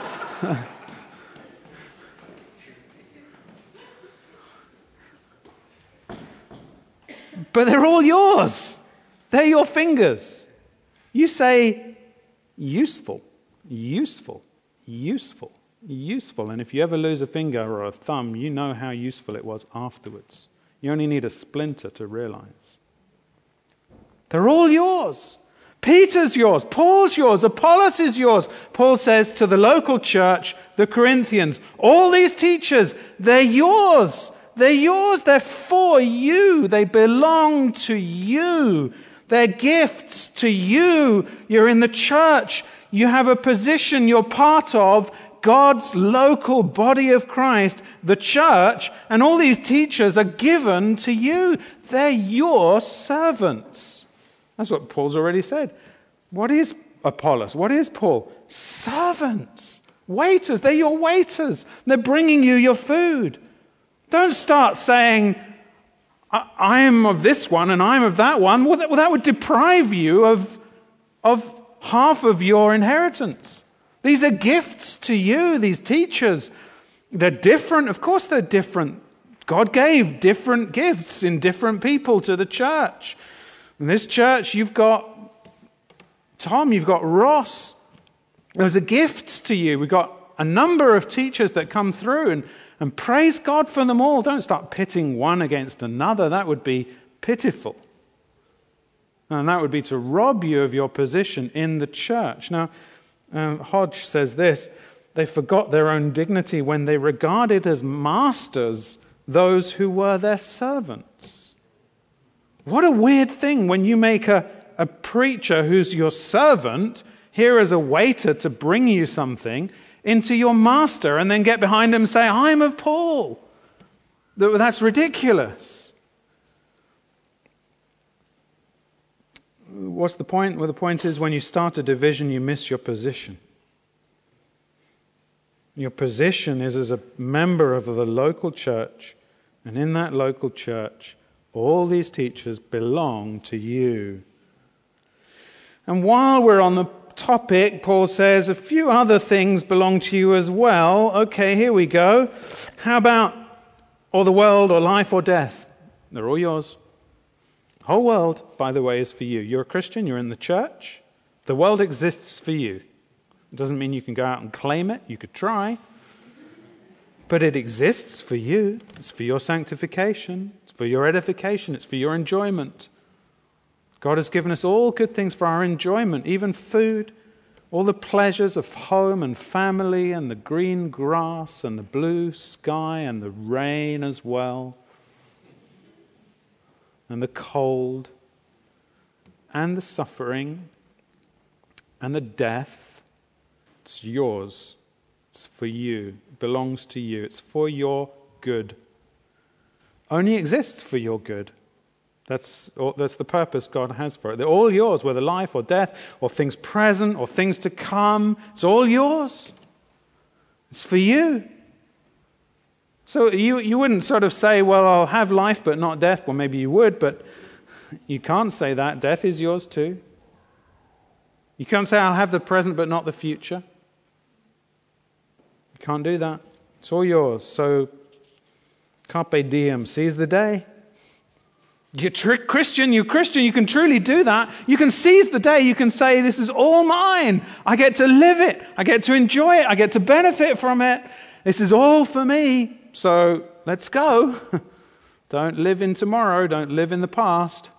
But they're all yours. They're your fingers. You say, useful, useful, useful, useful. And if you ever lose a finger or a thumb, you know how useful it was afterwards. You only need a splinter to realize. They're all yours. Peter's yours. Paul's yours. Apollos is yours. Paul says to the local church, the Corinthians, all these teachers, they're yours. They're yours. They're for you. They belong to you. They're gifts to you. You're in the church. You have a position. You're part of God's local body of Christ, the church, and all these teachers are given to you. They're your servants. That's what Paul's already said. What is Apollos? What is Paul? Servants. Waiters. They're your waiters. They're bringing you your food. Don't start saying, I am of this one and I'm of that one. Well, that would deprive you of half of your inheritance. These are gifts to you, these teachers. They're different. Of course they're different. God gave different gifts in different people to the church. In this church, you've got Tom, you've got Ross. Those are gifts to you. We've got a number of teachers that come through, and praise God for them all. Don't start pitting one against another. That would be pitiful. And that would be to rob you of your position in the church. Now, Hodge says this, they forgot their own dignity when they regarded as masters those who were their servants. What a weird thing when you make a preacher who's your servant, here as a waiter to bring you something, into your master and then get behind him and say, I'm of Paul. That's ridiculous. What's the point? Well, the point is when you start a division, you miss your position. Your position is as a member of the local church, and in that local church, all these teachers belong to you. And while we're on the topic, Paul says a few other things belong to you as well. Okay, here we go. How about or the world or life or death? They're all yours. The whole world, by the way, is for you. You're a Christian, you're in the church. The world exists for you. It doesn't mean you can go out and claim it. You could try. But it exists for you. It's for your sanctification. It's for your edification. It's for your enjoyment. God has given us all good things for our enjoyment, even food, all the pleasures of home and family and the green grass and the blue sky and the rain as well, and the cold and the suffering and the death. It's yours. It's for you. It belongs to you. It's for your good. Only exists for your good. That's the purpose God has for it. They're all yours, whether life or death or things present or things to come. It's all yours. It's for you. So you wouldn't sort of say, well, I'll have life but not death. Well, maybe you would, but you can't say that. Death is yours too. You can't say, I'll have the present but not the future. You can't do that. It's all yours. So, carpe diem, seize the day. You're Christian, you can truly do that. You can seize the day. You can say, this is all mine. I get to live it. I get to enjoy it. I get to benefit from it. This is all for me. So let's go. Don't live in tomorrow. Don't live in the past.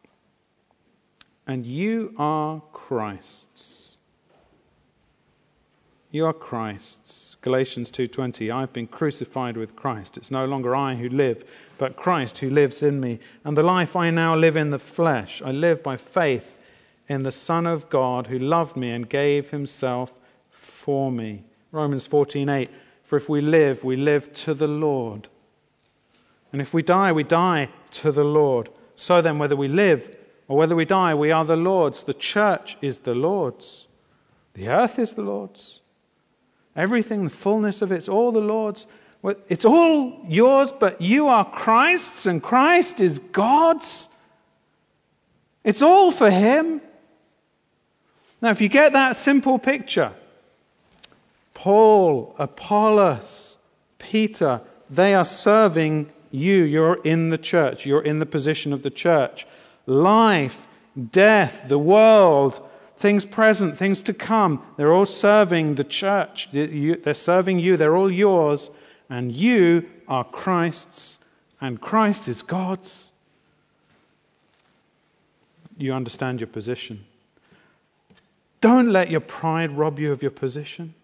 And you are Christ's. You are Christ's. Galatians 2:20, I've been crucified with Christ. It's no longer I who live, but Christ who lives in me. And the life I now live in the flesh, I live by faith in the Son of God who loved me and gave himself for me. Romans 14:8, for if we live to the Lord. And if we die to the Lord. So then, whether we live or whether we die, we are the Lord's. The church is the Lord's. The earth is the Lord's. Everything, the fullness of it's all the Lord's. It's all yours, but you are Christ's, and Christ is God's. It's all for him. Now, if you get that simple picture, Paul, Apollos, Peter, they are serving you. You're in the church. You're in the position of the church. Life, death, the world, things present, things to come. They're all serving the church. They're serving you. They're all yours. And you are Christ's. And Christ is God's. you understand your position. Don't let your pride rob you of your position.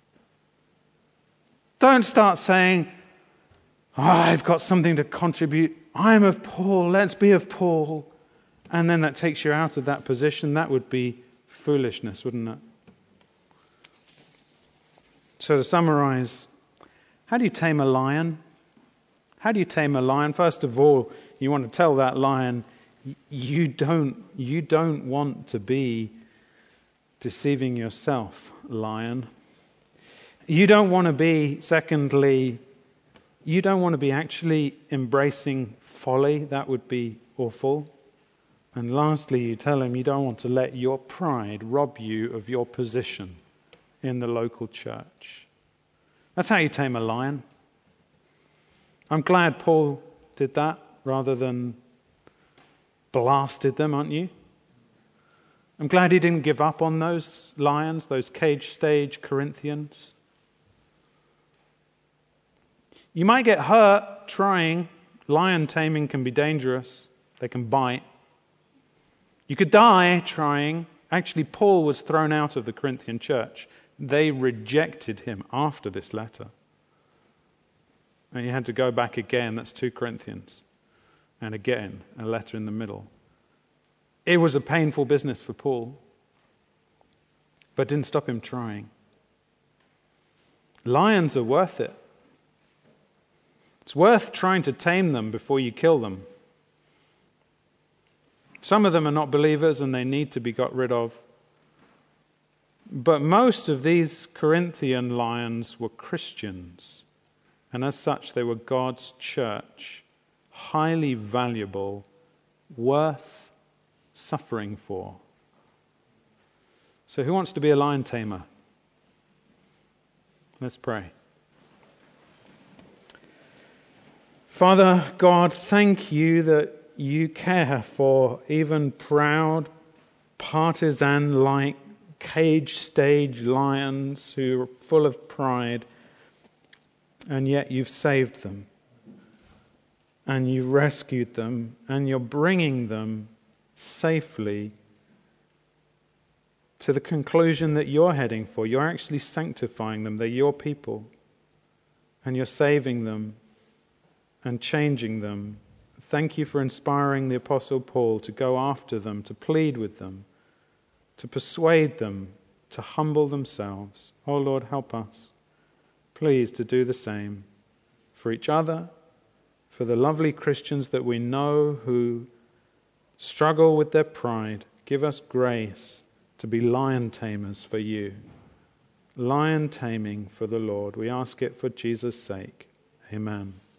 Don't start saying, I've got something to contribute. I'm of Paul. Let's be of Paul. And then that takes you out of that position. That would be foolishness, wouldn't it? So to summarize, how do you tame a lion? How do you tame a lion? First of all, you want to tell that lion, you don't want to be deceiving yourself, lion. You don't want to be, secondly, you don't want to be actually embracing folly. That would be awful. And lastly, you tell him you don't want to let your pride rob you of your position in the local church. That's how you tame a lion. I'm glad Paul did that rather than blasted them, aren't you? I'm glad he didn't give up on those lions, those cage stage Corinthians. You might get hurt trying. Lion taming can be dangerous. They can bite. You could die trying. Actually, Paul was thrown out of the Corinthian church. They rejected him after this letter. And he had to go back again. That's 2 Corinthians. And again, a letter in the middle. It was a painful business for Paul, but didn't stop him trying. Lions are worth it. It's worth trying to tame them before you kill them. Some of them are not believers and they need to be got rid of. But most of these Corinthian lions were Christians. And as such, they were God's church, highly valuable, worth suffering for. So who wants to be a lion tamer? Let's pray. Father God, thank you that you care for even proud, partisan-like, cage-stage lions who are full of pride, and yet you've saved them, and you've rescued them, and you're bringing them safely to the conclusion that you're heading for. You're actually sanctifying them. They're your people, and you're saving them and changing them. Thank you for inspiring the Apostle Paul to go after them, to plead with them, to persuade them, to humble themselves. Oh Lord, help us, please, to do the same for each other, for the lovely Christians that we know who struggle with their pride. Give us grace to be lion tamers for you. Lion taming for the Lord. We ask it for Jesus' sake. Amen.